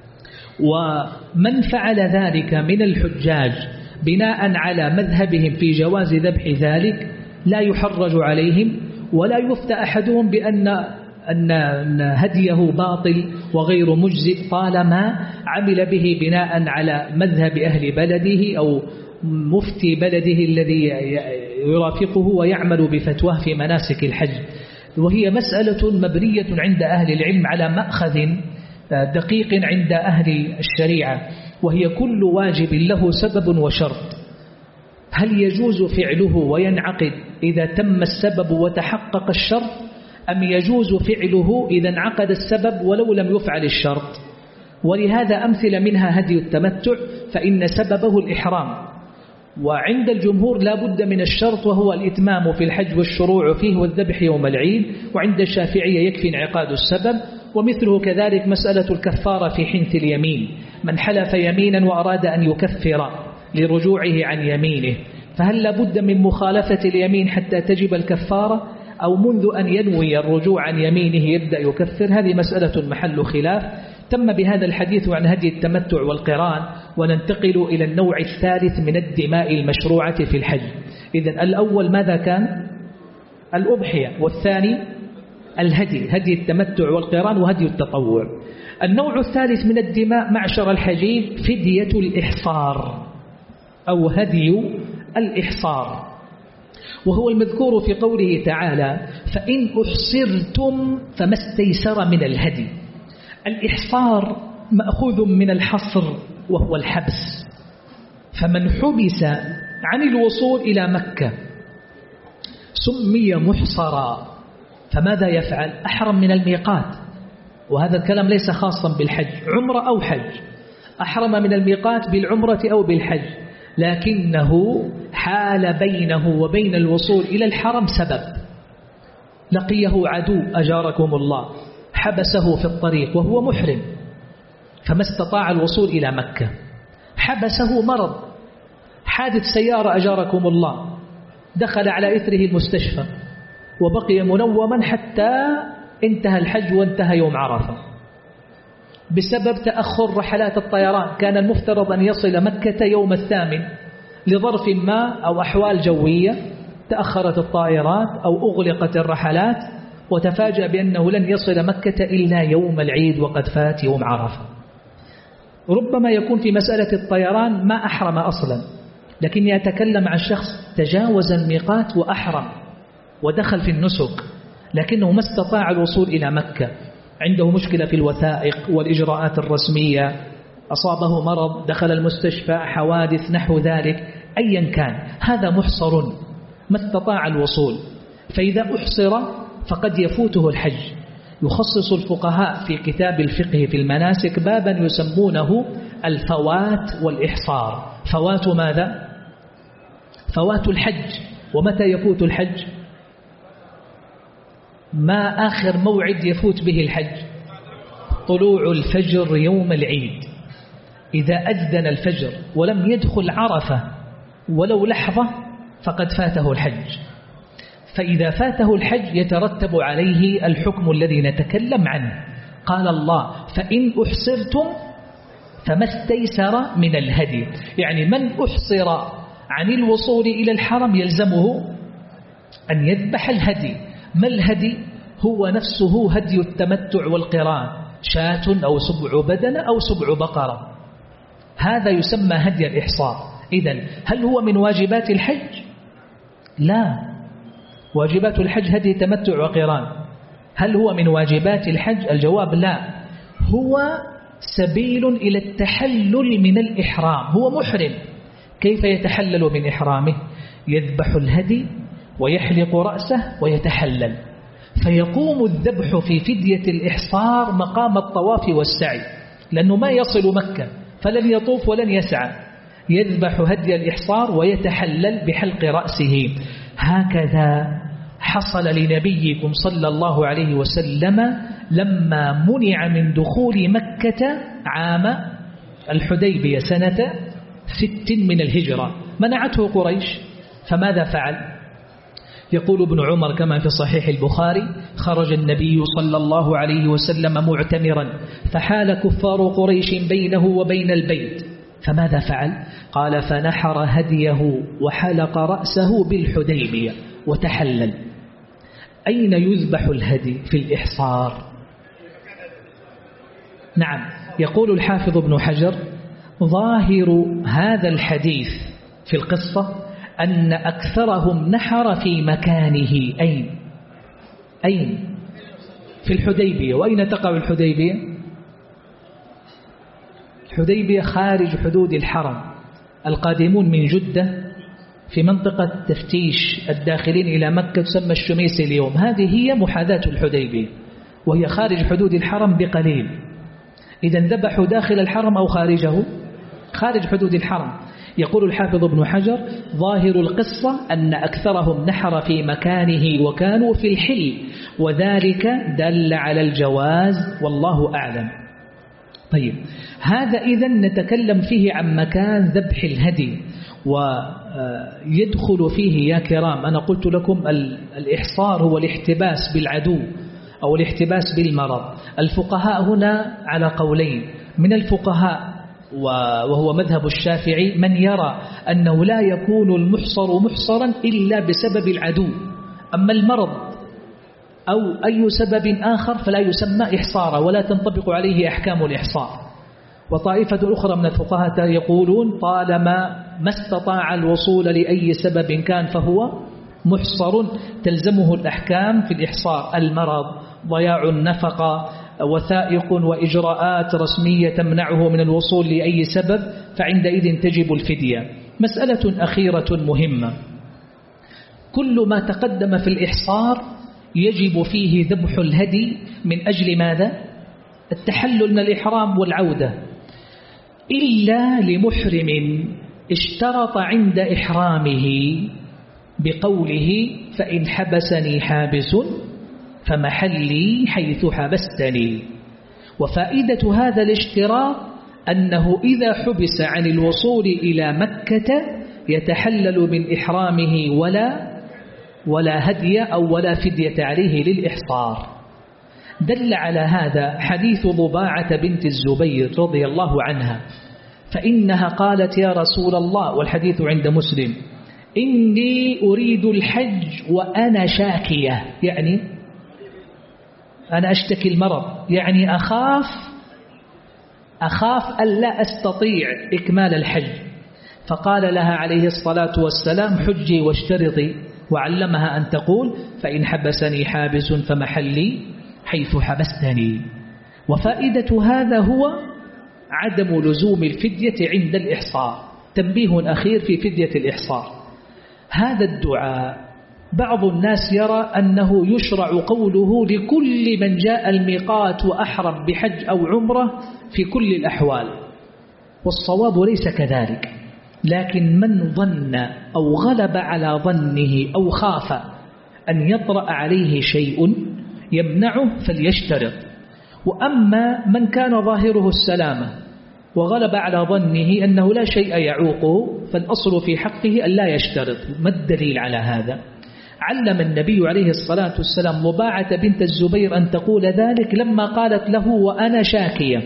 ومن فعل ذلك من الحجاج بناء على مذهبهم في جواز ذبح ذلك لا يحرج عليهم، ولا يفتى أحدهم أن هديه باطل وغير مجزئ طالما عمل به بناء على مذهب أهل بلده أو مفتي بلده الذي يرافقه ويعمل بفتواه في مناسك الحج. وهي مسألة مبنية عند أهل العلم على مأخذ دقيق عند أهل الشريعة، وهي كل واجب له سبب وشرط. هل يجوز فعله وينعقد إذا تم السبب وتحقق الشرط، أم يجوز فعله إذا انعقد السبب ولو لم يفعل الشرط؟ ولهذا أمثلة منها هدي التمتع، فإن سببه الإحرام، وعند الجمهور لا بد من الشرط وهو الإتمام في الحج والشروع فيه والذبح يوم العيد، وعند الشافعية يكفي انعقاد السبب. ومثله كذلك مسألة الكفارة في حنث اليمين، من حلف يمينا وأراد أن يكفر لرجوعه عن يمينه، فهل لابد من مخالفة اليمين حتى تجب الكفارة، أو منذ أن ينوي الرجوع عن يمينه يبدأ يكفر؟ هذه مسألة محل خلاف. تم بهذا الحديث عن هدي التمتع والقران، وننتقل إلى النوع الثالث من الدماء المشروعة في الحج. إذن الأول ماذا كان؟ الأضحية، والثاني الهدي، هدي التمتع والقران وهدي التطوع. النوع الثالث من الدماء معشر الحجيج فدية الإحصار أو هدي الإحصار، وهو المذكور في قوله تعالى: فإن أحصرتم فما استيسر من الهدي. الإحصار مأخوذ من الحصر وهو الحبس، فمن حبس عن الوصول إلى مكة سمي محصرا. فماذا يفعل؟ أحرم من الميقات، وهذا الكلام ليس خاصا بالحج، عمرة أو حج، أحرم من الميقات بالعمرة أو بالحج، لكنه حال بينه وبين الوصول إلى الحرم سبب، لقيه عدو أجاركم الله حبسه في الطريق وهو محرم فما استطاع الوصول إلى مكة، حبسه مرض، حادث سيارة أجاركم الله، دخل على إثره المستشفى وبقي منوما حتى انتهى الحج وانتهى يوم عرفة بسبب تأخر رحلات الطيران. كان المفترض أن يصل مكة يوم 8 لظرف ما أو أحوال جوية، تأخرت الطائرات أو أغلقت الرحلات، وتفاجأ بأنه لن يصل مكة إلا يوم العيد وقد فات يوم عرفة. ربما يكون في مسألة الطيران ما أحرم أصلا، لكن يتكلم عن شخص تجاوز الميقات وأحرم ودخل في النسك، لكنه ما استطاع الوصول إلى مكة، عنده مشكلة في الوثائق والإجراءات الرسمية، أصابه مرض، دخل المستشفى، حوادث نحو ذلك، أيا كان هذا محصر ما استطاع الوصول. فإذا أحصر فقد يفوته الحج. يخصص الفقهاء في كتاب الفقه في المناسك بابا يسمونه الفوات والإحصار. فوات ماذا؟ فوات الحج. ومتى يفوت الحج؟ ما آخر موعد يفوت به الحج؟ طلوع الفجر يوم العيد. إذا أذن الفجر ولم يدخل عرفة ولو لحظة فقد فاته الحج. فإذا فاته الحج يترتب عليه الحكم الذي نتكلم عنه. قال الله: فإن أحصرتم فما استيسر من الهدي، يعني من أحصر عن الوصول إلى الحرم يلزمه أن يذبح الهدي. ما الهدي؟ هو نفسه هدي التمتع والقران، شاة أو سبع بدنة أو سبع بقرة، هذا يسمى هدي الإحصار. إذن هل هو من واجبات الحج؟ لا، واجبات الحج هدي تمتع وقران. هل هو من واجبات الحج؟ الجواب لا، هو سبيل إلى التحلل من الإحرام. هو محرم، كيف يتحلل من إحرامه؟ يذبح الهدي ويحلق رأسه ويتحلل، فيقوم الذبح في فدية الإحصار مقام الطواف والسعي، لأنه ما يصل مكة فلن يطوف ولن يسعى، يذبح هدي الإحصار ويتحلل بحلق رأسه. هكذا حصل لنبيكم صلى الله عليه وسلم لما منع من دخول مكة عام الحديبية سنة 6 من الهجرة، منعته قريش، فماذا فعل؟ يقول ابن عمر كما في صحيح البخاري: خرج النبي صلى الله عليه وسلم معتمرا فحال كفار قريش بينه وبين البيت، فماذا فعل؟ قال: فنحر هديه وحلق رأسه بالحديبية وتحلل. أين يذبح الهدي؟ في الإحصار. نعم، يقول الحافظ ابن حجر: ظاهر هذا الحديث في القصة أن أكثرهم نحر في مكانه. أين؟ في الحديبية. وأين تقع الحديبية؟ الحديبية خارج حدود الحرم. القادمون من جدة في منطقة تفتيش الداخلين إلى مكة تسمى الشميسي اليوم، هذه هي محاذاة الحديبية، وهي خارج حدود الحرم بقليل. إذا ذبحوا داخل الحرم أو خارجه؟ خارج حدود الحرم. يقول الحافظ ابن حجر: ظاهر القصة أن أكثرهم نحر في مكانه وكانوا في الحل، وذلك دل على الجواز والله أعلم. طيب، هذا إذن نتكلم فيه عن مكان ذبح الهدي، ويدخل فيه يا كرام، أنا قلت لكم الإحصار هو الاحتباس بالعدو أو الاحتباس بالمرض. الفقهاء هنا على قولين من الفقهاء، وهو مذهب الشافعي، من يرى أنه لا يكون المحصر محصرا إلا بسبب العدو، أما المرض أو أي سبب آخر فلا يسمى إحصارا ولا تنطبق عليه أحكام الإحصار. وطائفة أخرى من الفقهاء يقولون طالما ما استطاع الوصول لأي سبب كان فهو محصر، تلزمه الأحكام في الإحصار: المرض، ضياع النفقة، وثائق وإجراءات رسمية تمنعه من الوصول لأي سبب، فعندئذ تجب الفدية. مسألة أخيرة مهمة: كل ما تقدم في الإحصار يجب فيه ذبح الهدي من أجل ماذا؟ التحلل من الإحرام والعودة، إلا لمحرم اشترط عند إحرامه بقوله: فإن حبسني حابس فمحلي حيث حبستني. وفائدة هذا الاشتراط أنه إذا حبس عن الوصول إلى مكة يتحلل من إحرامه ولا هدي أو ولا فدية عليه للإحصار. دل على هذا حديث ضباعة بنت الزبير رضي الله عنها، فإنها قالت: يا رسول الله، والحديث عند مسلم: إني أريد الحج وأنا شاكية، يعني أنا أشتكي المرض، يعني أخاف ألا أستطيع إكمال الحج. فقال لها عليه الصلاة والسلام: حجي واشترطي، وعلمها أن تقول: فإن حبسني حابس فمحلي حيث حبستني. وفائدة هذا هو عدم لزوم الفدية عند الإحصار. تنبيه أخير في فدية الإحصار: هذا الدعاء بعض الناس يرى أنه يشرع قوله لكل من جاء الميقات وأحرم بحج أو عمرة في كل الأحوال، والصواب ليس كذلك، لكن من ظن أو غلب على ظنه أو خاف أن يطرأ عليه شيء يمنعه فليشترط. وأما من كان ظاهره السلامة وغلب على ظنه أنه لا شيء يعوقه فالأصل في حقه أن لا يشترط. ما الدليل على هذا؟ علم النبي عليه الصلاة والسلام ضباعة بنت الزبير أن تقول ذلك لما قالت له: وأنا شاكية،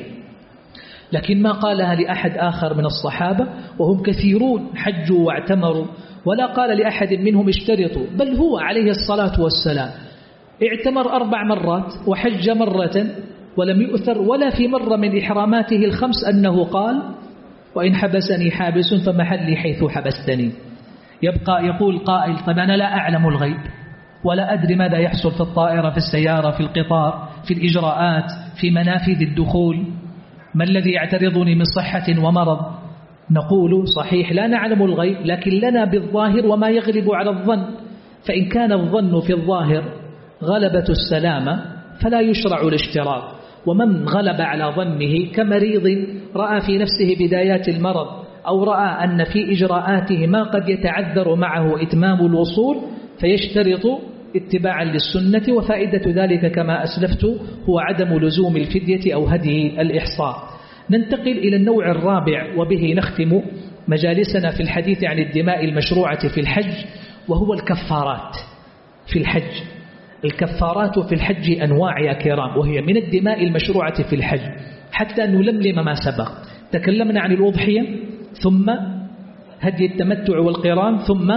لكن ما قالها لأحد آخر من الصحابة، وهم كثيرون حجوا واعتمروا، ولا قال لأحد منهم اشترطوا، بل هو عليه الصلاة والسلام اعتمر 4 مرات وحج مرة، ولم يؤثر ولا في مرة من إحراماته الخمس أنه قال: وإن حبسني حابس فمحلي حيث حبستني. يبقى يقول قائل: طب أنا لا أعلم الغيب ولا أدري ماذا يحصل في الطائرة، في السيارة، في القطار، في الإجراءات، في منافذ الدخول، ما الذي يعترضني من صحة ومرض؟ نقول: صحيح لا نعلم الغيب، لكن لنا بالظاهر وما يغلب على الظن، فإن كان الظن في الظاهر غلبة السلامة فلا يشرع الاشتراط. ومن غلب على ظنه كمريض رأى في نفسه بدايات المرض أو رأى أن في إجراءاته ما قد يتعذر معه إتمام الوصول فيشترط اتباعا للسنة. وفائدة ذلك كما أسلفت هو عدم لزوم الفدية أو هدي الإحصار. ننتقل إلى النوع الرابع، وبه نختم مجالسنا في الحديث عن الدماء المشروعة في الحج، وهو الكفارات في الحج. الكفارات في الحج أنواع يا كرام، وهي من الدماء المشروعة في الحج، حتى نلملم ما سبق. تكلمنا عن الأضحية، ثم هدي التمتع والقران، ثم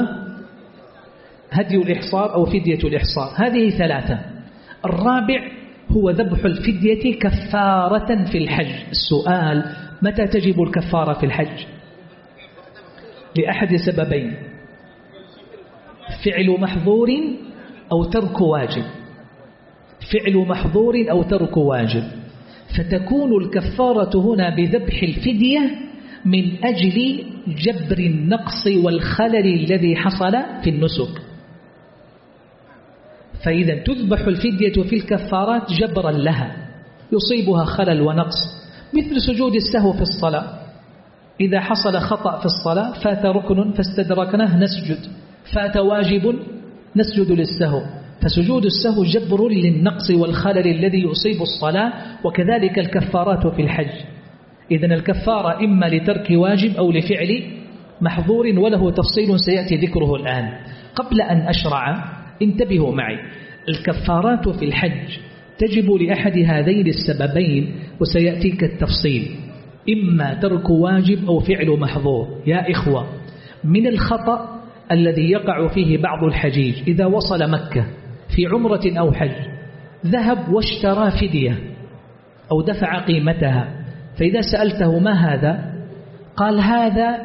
هدي الإحصار أو فدية الإحصار. هذه 3. الرابع هو ذبح الفدية كفارة في الحج. السؤال: متى تجب الكفارة في الحج؟ لأحد سببين: فعل محظور أو ترك واجب. فعل محظور أو ترك واجب، فتكون الكفارة هنا بذبح الفدية من أجل جبر النقص والخلل الذي حصل في النسك. فإذا تذبح الفدية في الكفارات جبرا لها يصيبها خلل ونقص، مثل سجود السهو في الصلاة. إذا حصل خطأ في الصلاة، فات ركن فاستدركناه نسجد، فات واجب نسجد للسهو، فسجود السهو جبر للنقص والخلل الذي يصيب الصلاة. وكذلك الكفارات في الحج. إذن الكفارة إما لترك واجب أو لفعل محظور وله تفصيل سيأتي ذكره الآن. قبل أن أشرع انتبهوا معي، الكفارات في الحج تجب لأحد هذين السببين وسيأتيك التفصيل، إما ترك واجب أو فعل محظور. يا إخوة، من الخطأ الذي يقع فيه بعض الحجيج إذا وصل مكة في عمرة أو حج ذهب واشترى فدية أو دفع قيمتها، فإذا سألته ما هذا قال هذا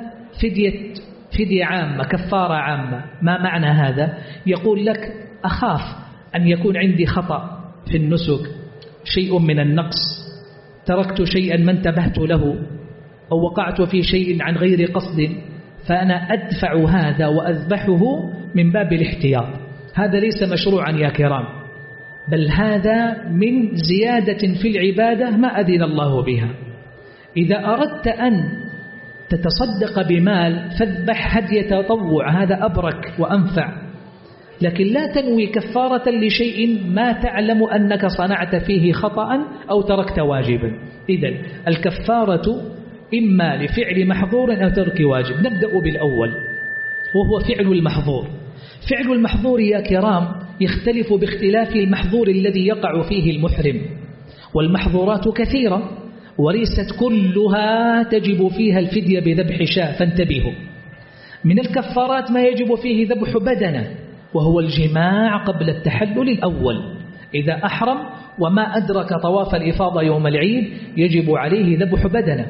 فدية عامة، كفارة عامة. ما معنى هذا؟ يقول لك أخاف أن يكون عندي خطأ في النسك، شيء من النقص، تركت شيئا ما انتبهت له أو وقعت في شيء عن غير قصد، فأنا أدفع هذا وأذبحه من باب الاحتياط. هذا ليس مشروعا يا كرام، بل هذا من زيادة في العبادة ما أذن الله بها. إذا أردت أن تتصدق بمال فاذبح هدي تطوع، هذا أبرك وأنفع، لكن لا تنوي كفارة لشيء ما تعلم أنك صنعت فيه خطأ أو تركت واجبا. إذن الكفارة إما لفعل محظور أو ترك واجب. نبدأ بالأول وهو فعل المحظور. فعل المحظور يا كرام يختلف باختلاف المحظور الذي يقع فيه المحرم، والمحظورات كثيرة وليست كلها تجب فيها الفدية بذبح شاة، فانتبهوا. من الكفارات ما يجب فيه ذبح بدنه، وهو الجماع قبل التحلل الأول. إذا أحرم وما أدرك طواف الإفاضة يوم العيد يجب عليه ذبح بدنه.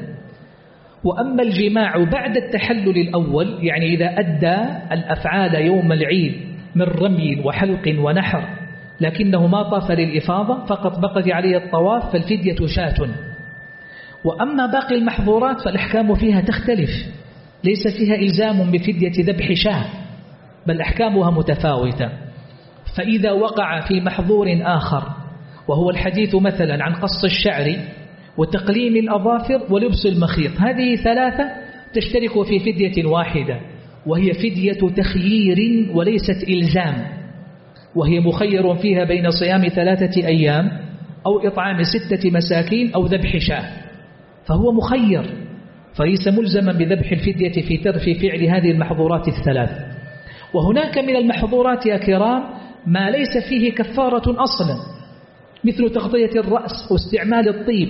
وأما الجماع بعد التحلل الأول، يعني إذا أدى الأفعال يوم العيد من رمي وحلق ونحر لكنه ما طاف للإفاضة فقط بقي عليه الطواف، فالفدية شاة. وأما باقي المحظورات فالأحكام فيها تختلف، ليس فيها إلزام بفدية ذبح شاة، بل أحكامها متفاوتة. فإذا وقع في محظور آخر وهو الحديث مثلا عن قص الشعر وتقليم الأظافر ولبس المخيط، هذه ثلاثة تشترك في فدية واحدة، وهي فدية تخيير وليست إلزام، وهي مخير فيها بين صيام 3 أيام أو إطعام 6 مساكين أو ذبح شاة، فهو مخير، فليس ملزما بذبح الفدية في فعل هذه المحظورات الثلاث. وهناك من المحظورات يا كرام ما ليس فيه كفارة أصلا، مثل تغطية الرأس واستعمال الطيب،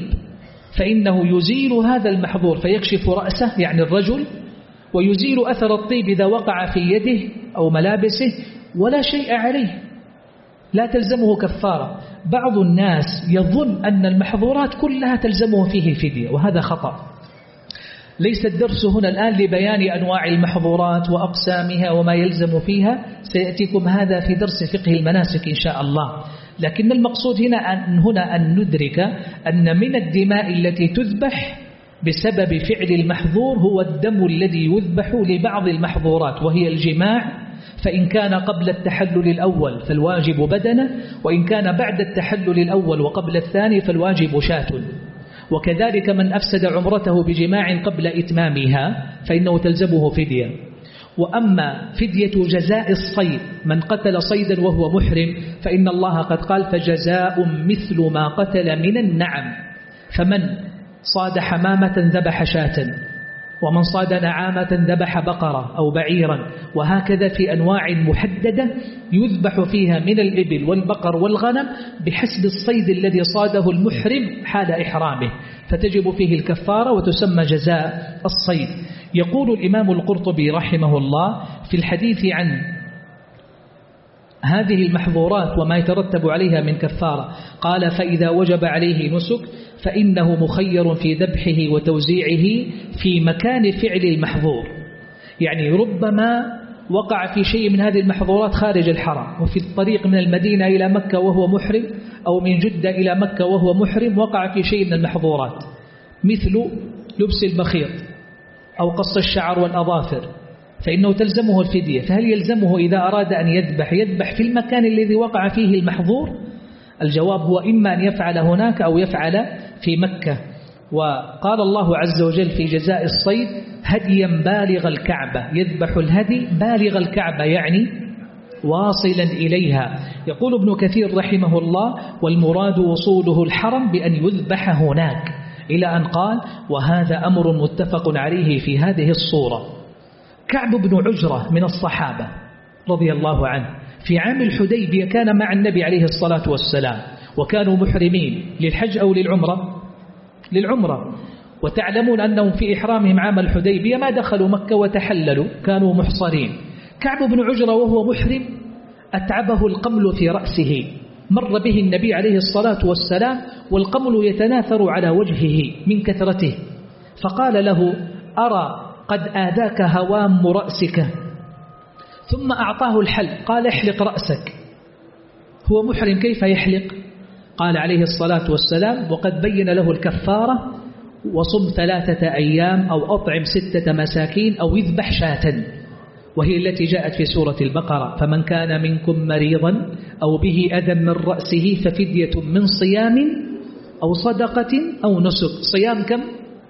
فإنه يزيل هذا المحظور فيكشف رأسه يعني الرجل، ويزيل أثر الطيب إذا وقع في يده أو ملابسه ولا شيء عليه، لا تلزمه كفارة. بعض الناس يظن أن المحظورات كلها تلزمه فيه الفدية، وهذا خطأ. ليس الدرس هنا الآن لبيان أنواع المحظورات وأقسامها وما يلزم فيها، سيأتيكم هذا في درس فقه المناسك إن شاء الله. لكن المقصود هنا أن ندرك أن من الدماء التي تذبح بسبب فعل المحظور هو الدم الذي يذبح لبعض المحظورات، وهي الجماع، فإن كان قبل التحلل الأول فالواجب بدنه، وإن كان بعد التحلل الأول وقبل الثاني فالواجب شاة. وكذلك من أفسد عمرته بجماع قبل إتمامها فإنه تلزمه فدية. وأما فدية جزاء الصيد، من قتل صيدا وهو محرم فإن الله قد قال فجزاء مثل ما قتل من النعم، فمن صاد حمامة ذبح شاة، ومن صاد نعامة ذبح بقرة أو بعيرا، وهكذا في أنواع محددة يذبح فيها من الإبل والبقر والغنم بحسب الصيد الذي صاده المحرم حال إحرامه، فتجب فيه الكفارة وتسمى جزاء الصيد. يقول الإمام القرطبي رحمه الله في الحديث عن هذه المحظورات وما يترتب عليها من كفارة، قال فإذا وجب عليه نسك فإنه مخير في ذبحه وتوزيعه في مكان فعل المحظور. يعني ربما وقع في شيء من هذه المحظورات خارج الحرم، وفي الطريق من المدينة إلى مكة وهو محرم، أو من جدة إلى مكة وهو محرم وقع في شيء من المحظورات مثل لبس المخيط أو قص الشعر والأظافر، فإنه تلزمه الفدية. فهل يلزمه إذا أراد أن يذبح في المكان الذي وقع فيه المحظور؟ الجواب هو إما أن يفعل هناك أو يفعل في مكة. وقال الله عز وجل في جزاء الصيد هديا بالغ الكعبة، يذبح الهدي بالغ الكعبة يعني واصلا إليها. يقول ابن كثير رحمه الله والمراد وصوله الحرم بأن يذبح هناك، إلى أن قال وهذا أمر متفق عليه في هذه الصورة. كعب بن عجرة من الصحابة رضي الله عنه في عام الحديبية كان مع النبي عليه الصلاة والسلام، وكانوا محرمين للحج أو للعمرة، وتعلمون أنهم في إحرامهم عام الحديبية ما دخلوا مكة وتحللوا، كانوا محصرين. كعب بن عجرة وهو محرم أتعبه القمل في رأسه، مر به النبي عليه الصلاة والسلام والقمل يتناثر على وجهه من كثرته، فقال له: أرى قد آذاك هوام رأسك. ثم أعطاه الحل، قال: احلق رأسك. هو محرم كيف يحلق؟ قال عليه الصلاة والسلام: وقد بين له الكفارة: وصم 3 أيام أو أطعم 6 مساكين أو اذبح شاة، وهي التي جاءت في سورة البقرة: فمن كان منكم مريضا أو به أذى من رأسه ففدية من صيام أو صدقة أو نسك. صيام كم؟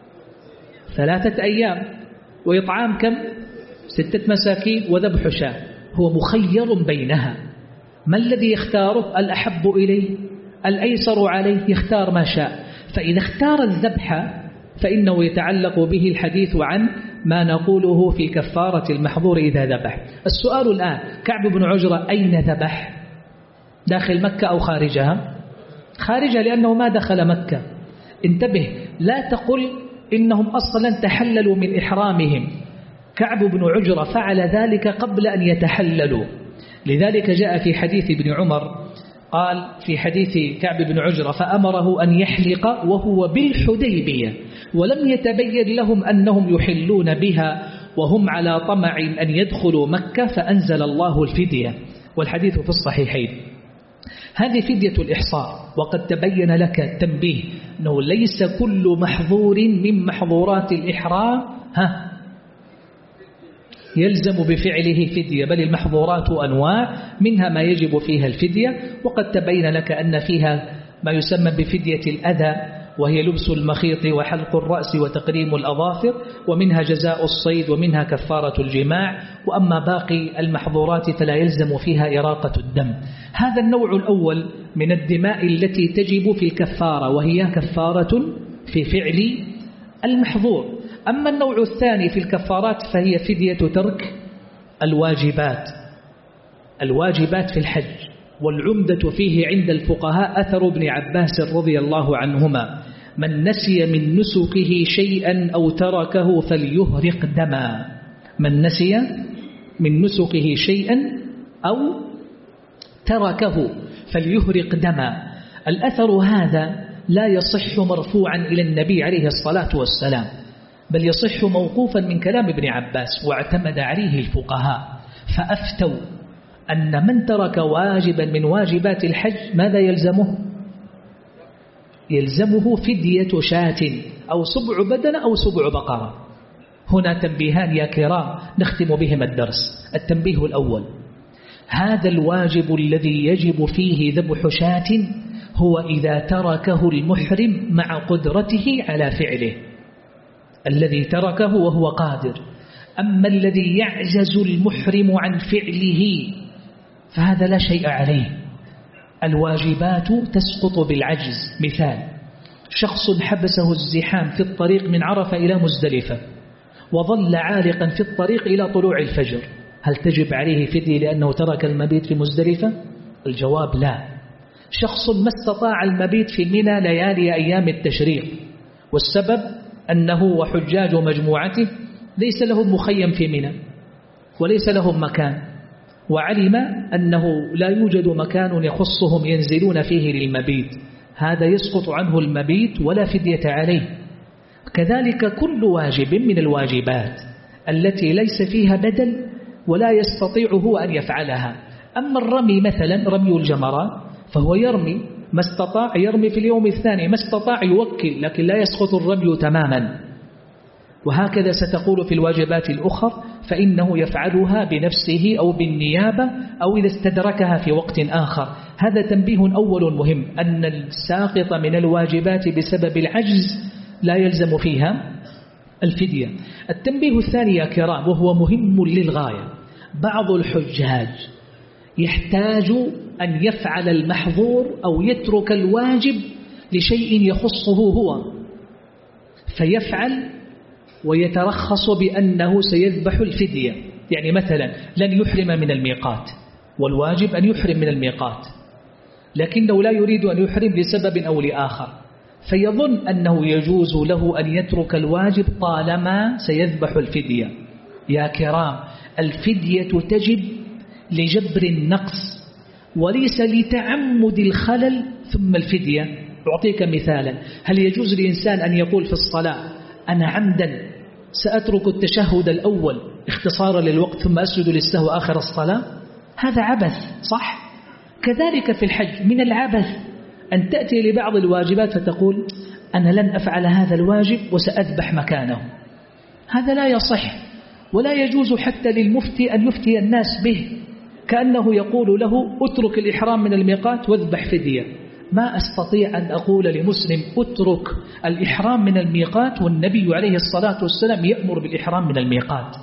3 أيام، وإطعام كم؟ 6 مساكين، وذبح شاة. هو مخير بينها، ما الذي يختاره؟ الأحب إليه، الأيسر عليه، يختار ما شاء. فإذا اختار الذبح فإنه يتعلق به الحديث عن ما نقوله في كفارة المحظور إذا ذبح. السؤال الآن: كعب بن عجرة أين ذبح؟ داخل مكة أو خارجها؟ خارجها، لأنه ما دخل مكة. انتبه، لا تقل إنهم أصلا تحللوا من إحرامهم. كعب بن عجرة فعل ذلك قبل أن يتحللوا، لذلك جاء في حديث ابن عمر، قال في حديث كعب بن عجرة: فأمره أن يحلق وهو بالحديبية، ولم يتبين لهم أنهم يحلون بها وهم على طمع أن يدخلوا مكة، فأنزل الله الفدية، والحديث في الصحيحين. هذه فدية الإحصار. وقد تبين لك التنبيه أنه ليس كل محظور من محظورات الإحرام يلزم بفعله فدية، بل المحظورات أنواع، منها ما يجب فيها الفدية، وقد تبين لك أن فيها ما يسمى بفدية الأذى، وهي لبس المخيط وحلق الرأس وتقريم الأظافر، ومنها جزاء الصيد، ومنها كفارة الجماع. وأما باقي المحظورات فلا يلزم فيها إراقة الدم. هذا النوع الأول من الدماء التي تجب في الكفارة، وهي كفارة في فعل المحظور. أما النوع الثاني في الكفارات فهي فدية ترك الواجبات في الحج، والعمدة فيه عند الفقهاء أثر ابن عباس رضي الله عنهما: من نسي من نسكه شيئا أو تركه فليهرق دما. من نسي من نسكه شيئا أو تركه فليهرق دما. الأثر هذا لا يصح مرفوعا إلى النبي عليه الصلاة والسلام، بل يصح موقوفا من كلام ابن عباس، واعتمد عليه الفقهاء، فأفتوا أن من ترك واجبا من واجبات الحج ماذا يلزمه؟ يلزمه فدية شاة أو سبع بدنة أو سبع بقرة. هنا تنبيهان يا كرام نختم بهم الدرس. التنبيه الأول: هذا الواجب الذي يجب فيه ذبح شاة هو إذا تركه المحرم مع قدرته على فعله، الذي تركه وهو قادر. أما الذي يعجز المحرم عن فعله فهذا لا شيء عليه. الواجبات تسقط بالعجز. مثال: شخص حبسه الزحام في الطريق من عرفة إلى مزدلفة، وظل عالقا في الطريق إلى طلوع الفجر، هل تجب عليه فدية لأنه ترك المبيت في مزدلفة؟ الجواب لا. شخص ما استطاع المبيت في منى ليالي أيام التشريق، والسبب أنه وحجاج مجموعته ليس لهم مخيم في منى وليس لهم مكان، وعلم أنه لا يوجد مكان يخصهم ينزلون فيه للمبيت، هذا يسقط عنه المبيت ولا فدية عليه. كذلك كل واجب من الواجبات التي ليس فيها بدل ولا يستطيع هو أن يفعلها. أما الرمي مثلا، رمي الجمرات، فهو يرمي ما استطاع، يرمي في اليوم الثاني، ما استطاع يوكل، لكن لا يسقط الرمي تماما. وهكذا ستقول في الواجبات الأخرى، فإنه يفعلها بنفسه أو بالنيابة أو إذا استدركها في وقت آخر. هذا تنبيه أول مهم، أن الساقط من الواجبات بسبب العجز لا يلزم فيها الفدية. التنبيه الثاني يا كرام وهو مهم للغاية: بعض الحجاج يحتاج أن يفعل المحظور أو يترك الواجب لشيء يخصه هو، فيفعل ويترخص بأنه سيذبح الفدية. يعني مثلا لن يحرم من الميقات، والواجب أن يحرم من الميقات، لكنه لا يريد أن يحرم لسبب أو لآخر، فيظن أنه يجوز له أن يترك الواجب طالما سيذبح الفدية. يا كرام، الفدية تجب لجبر النقص وليس لتعمد الخلل ثم الفدية. أعطيك مثالا: هل يجوز لإنسان أن يقول في الصلاة أنا عمدا سأترك التشهد الأول اختصارا للوقت ثم أسجد للسهو آخر الصلاة؟ هذا عبث، صح؟ كذلك في الحج من العبث أن تأتي لبعض الواجبات فتقول أنا لن أفعل هذا الواجب وسأذبح مكانه. هذا لا يصح، ولا يجوز حتى للمفتي أن يفتي الناس به، كأنه يقول له اترك الإحرام من الميقات واذبح فدية. ما أستطيع أن أقول لمسلم اترك الإحرام من الميقات والنبي عليه الصلاة والسلام يأمر بالإحرام من الميقات.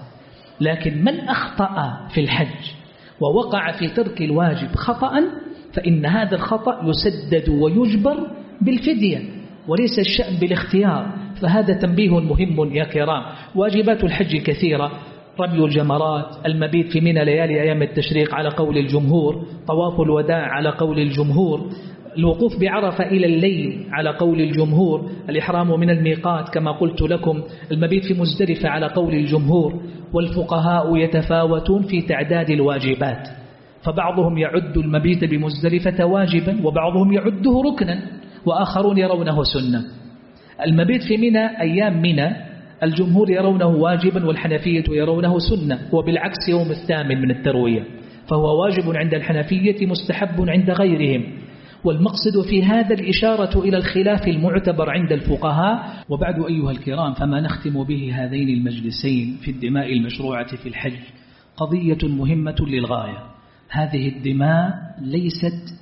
لكن من أخطأ في الحج ووقع في ترك الواجب خطأ فإن هذا الخطأ يسدد ويجبر بالفدية وليس الشأن بالاختيار. فهذا تنبيه مهم يا كرام. واجبات الحج كثيرة: رمي الجمرات، المبيت في منى ليالي أيام التشريق على قول الجمهور، طواف الوداع على قول الجمهور، الوقوف بعرفة إلى الليل على قول الجمهور، الإحرام من الميقات كما قلت لكم، المبيت في مزدلفة على قول الجمهور. والفقهاء يتفاوتون في تعداد الواجبات، فبعضهم يعد المبيت بمزدلفة واجبا وبعضهم يعده ركنا وآخرون يرونه سنة. المبيت في منى أيام منى الجمهور يرونه واجبا والحنفية يرونه سنة، وبالعكس يوم الثامن من التروية فهو واجب عند الحنفية مستحب عند غيرهم. والمقصد في هذا الإشارة إلى الخلاف المعتبر عند الفقهاء. وبعد أيها الكرام، فما نختم به هذين المجلسين في الدماء المشروعة في الحج قضية مهمة للغاية. هذه الدماء ليست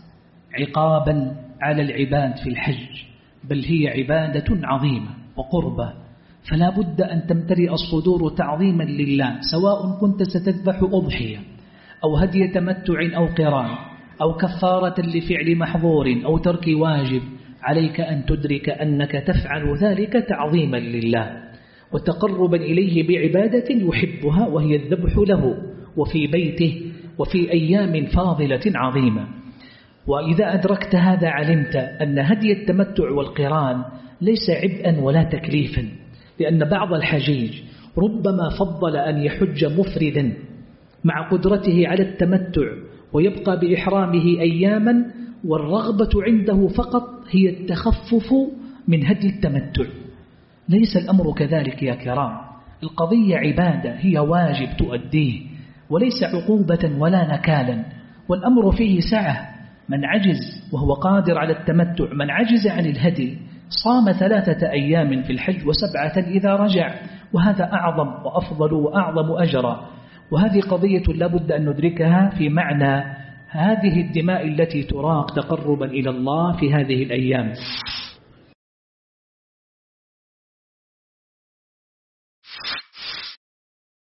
عقابا على العباد في الحج، بل هي عبادة عظيمة وقربة، فلا بد أن تمتلئ الصدور تعظيما لله، سواء كنت ستذبح أضحية أو هدي تمتع أو قران أو كفارة لفعل محظور أو ترك واجب. عليك أن تدرك أنك تفعل ذلك تعظيما لله وتقربا إليه بعبادة يحبها وهي الذبح له وفي بيته وفي أيام فاضلة عظيمة. وإذا أدركت هذا علمت أن هدي التمتع والقران ليس عبئا ولا تكليفا، لأن بعض الحجيج ربما فضل أن يحج مفردا مع قدرته على التمتع ويبقى بإحرامه أياما، والرغبة عنده فقط هي التخفف من هدي التمتع. ليس الأمر كذلك يا كرام، القضية عبادة، هي واجب تؤديه وليس عقوبة ولا نكالا، والأمر فيه سعة. من عجز وهو قادر على التمتع، من عجز عن الهدي صام 3 أيام في الحج و7 إذا رجع، وهذا أعظم وأفضل وأعظم أجرا. وهذه قضية لابد أن ندركها في معنى هذه الدماء التي تراق تقربا إلى الله في هذه الأيام.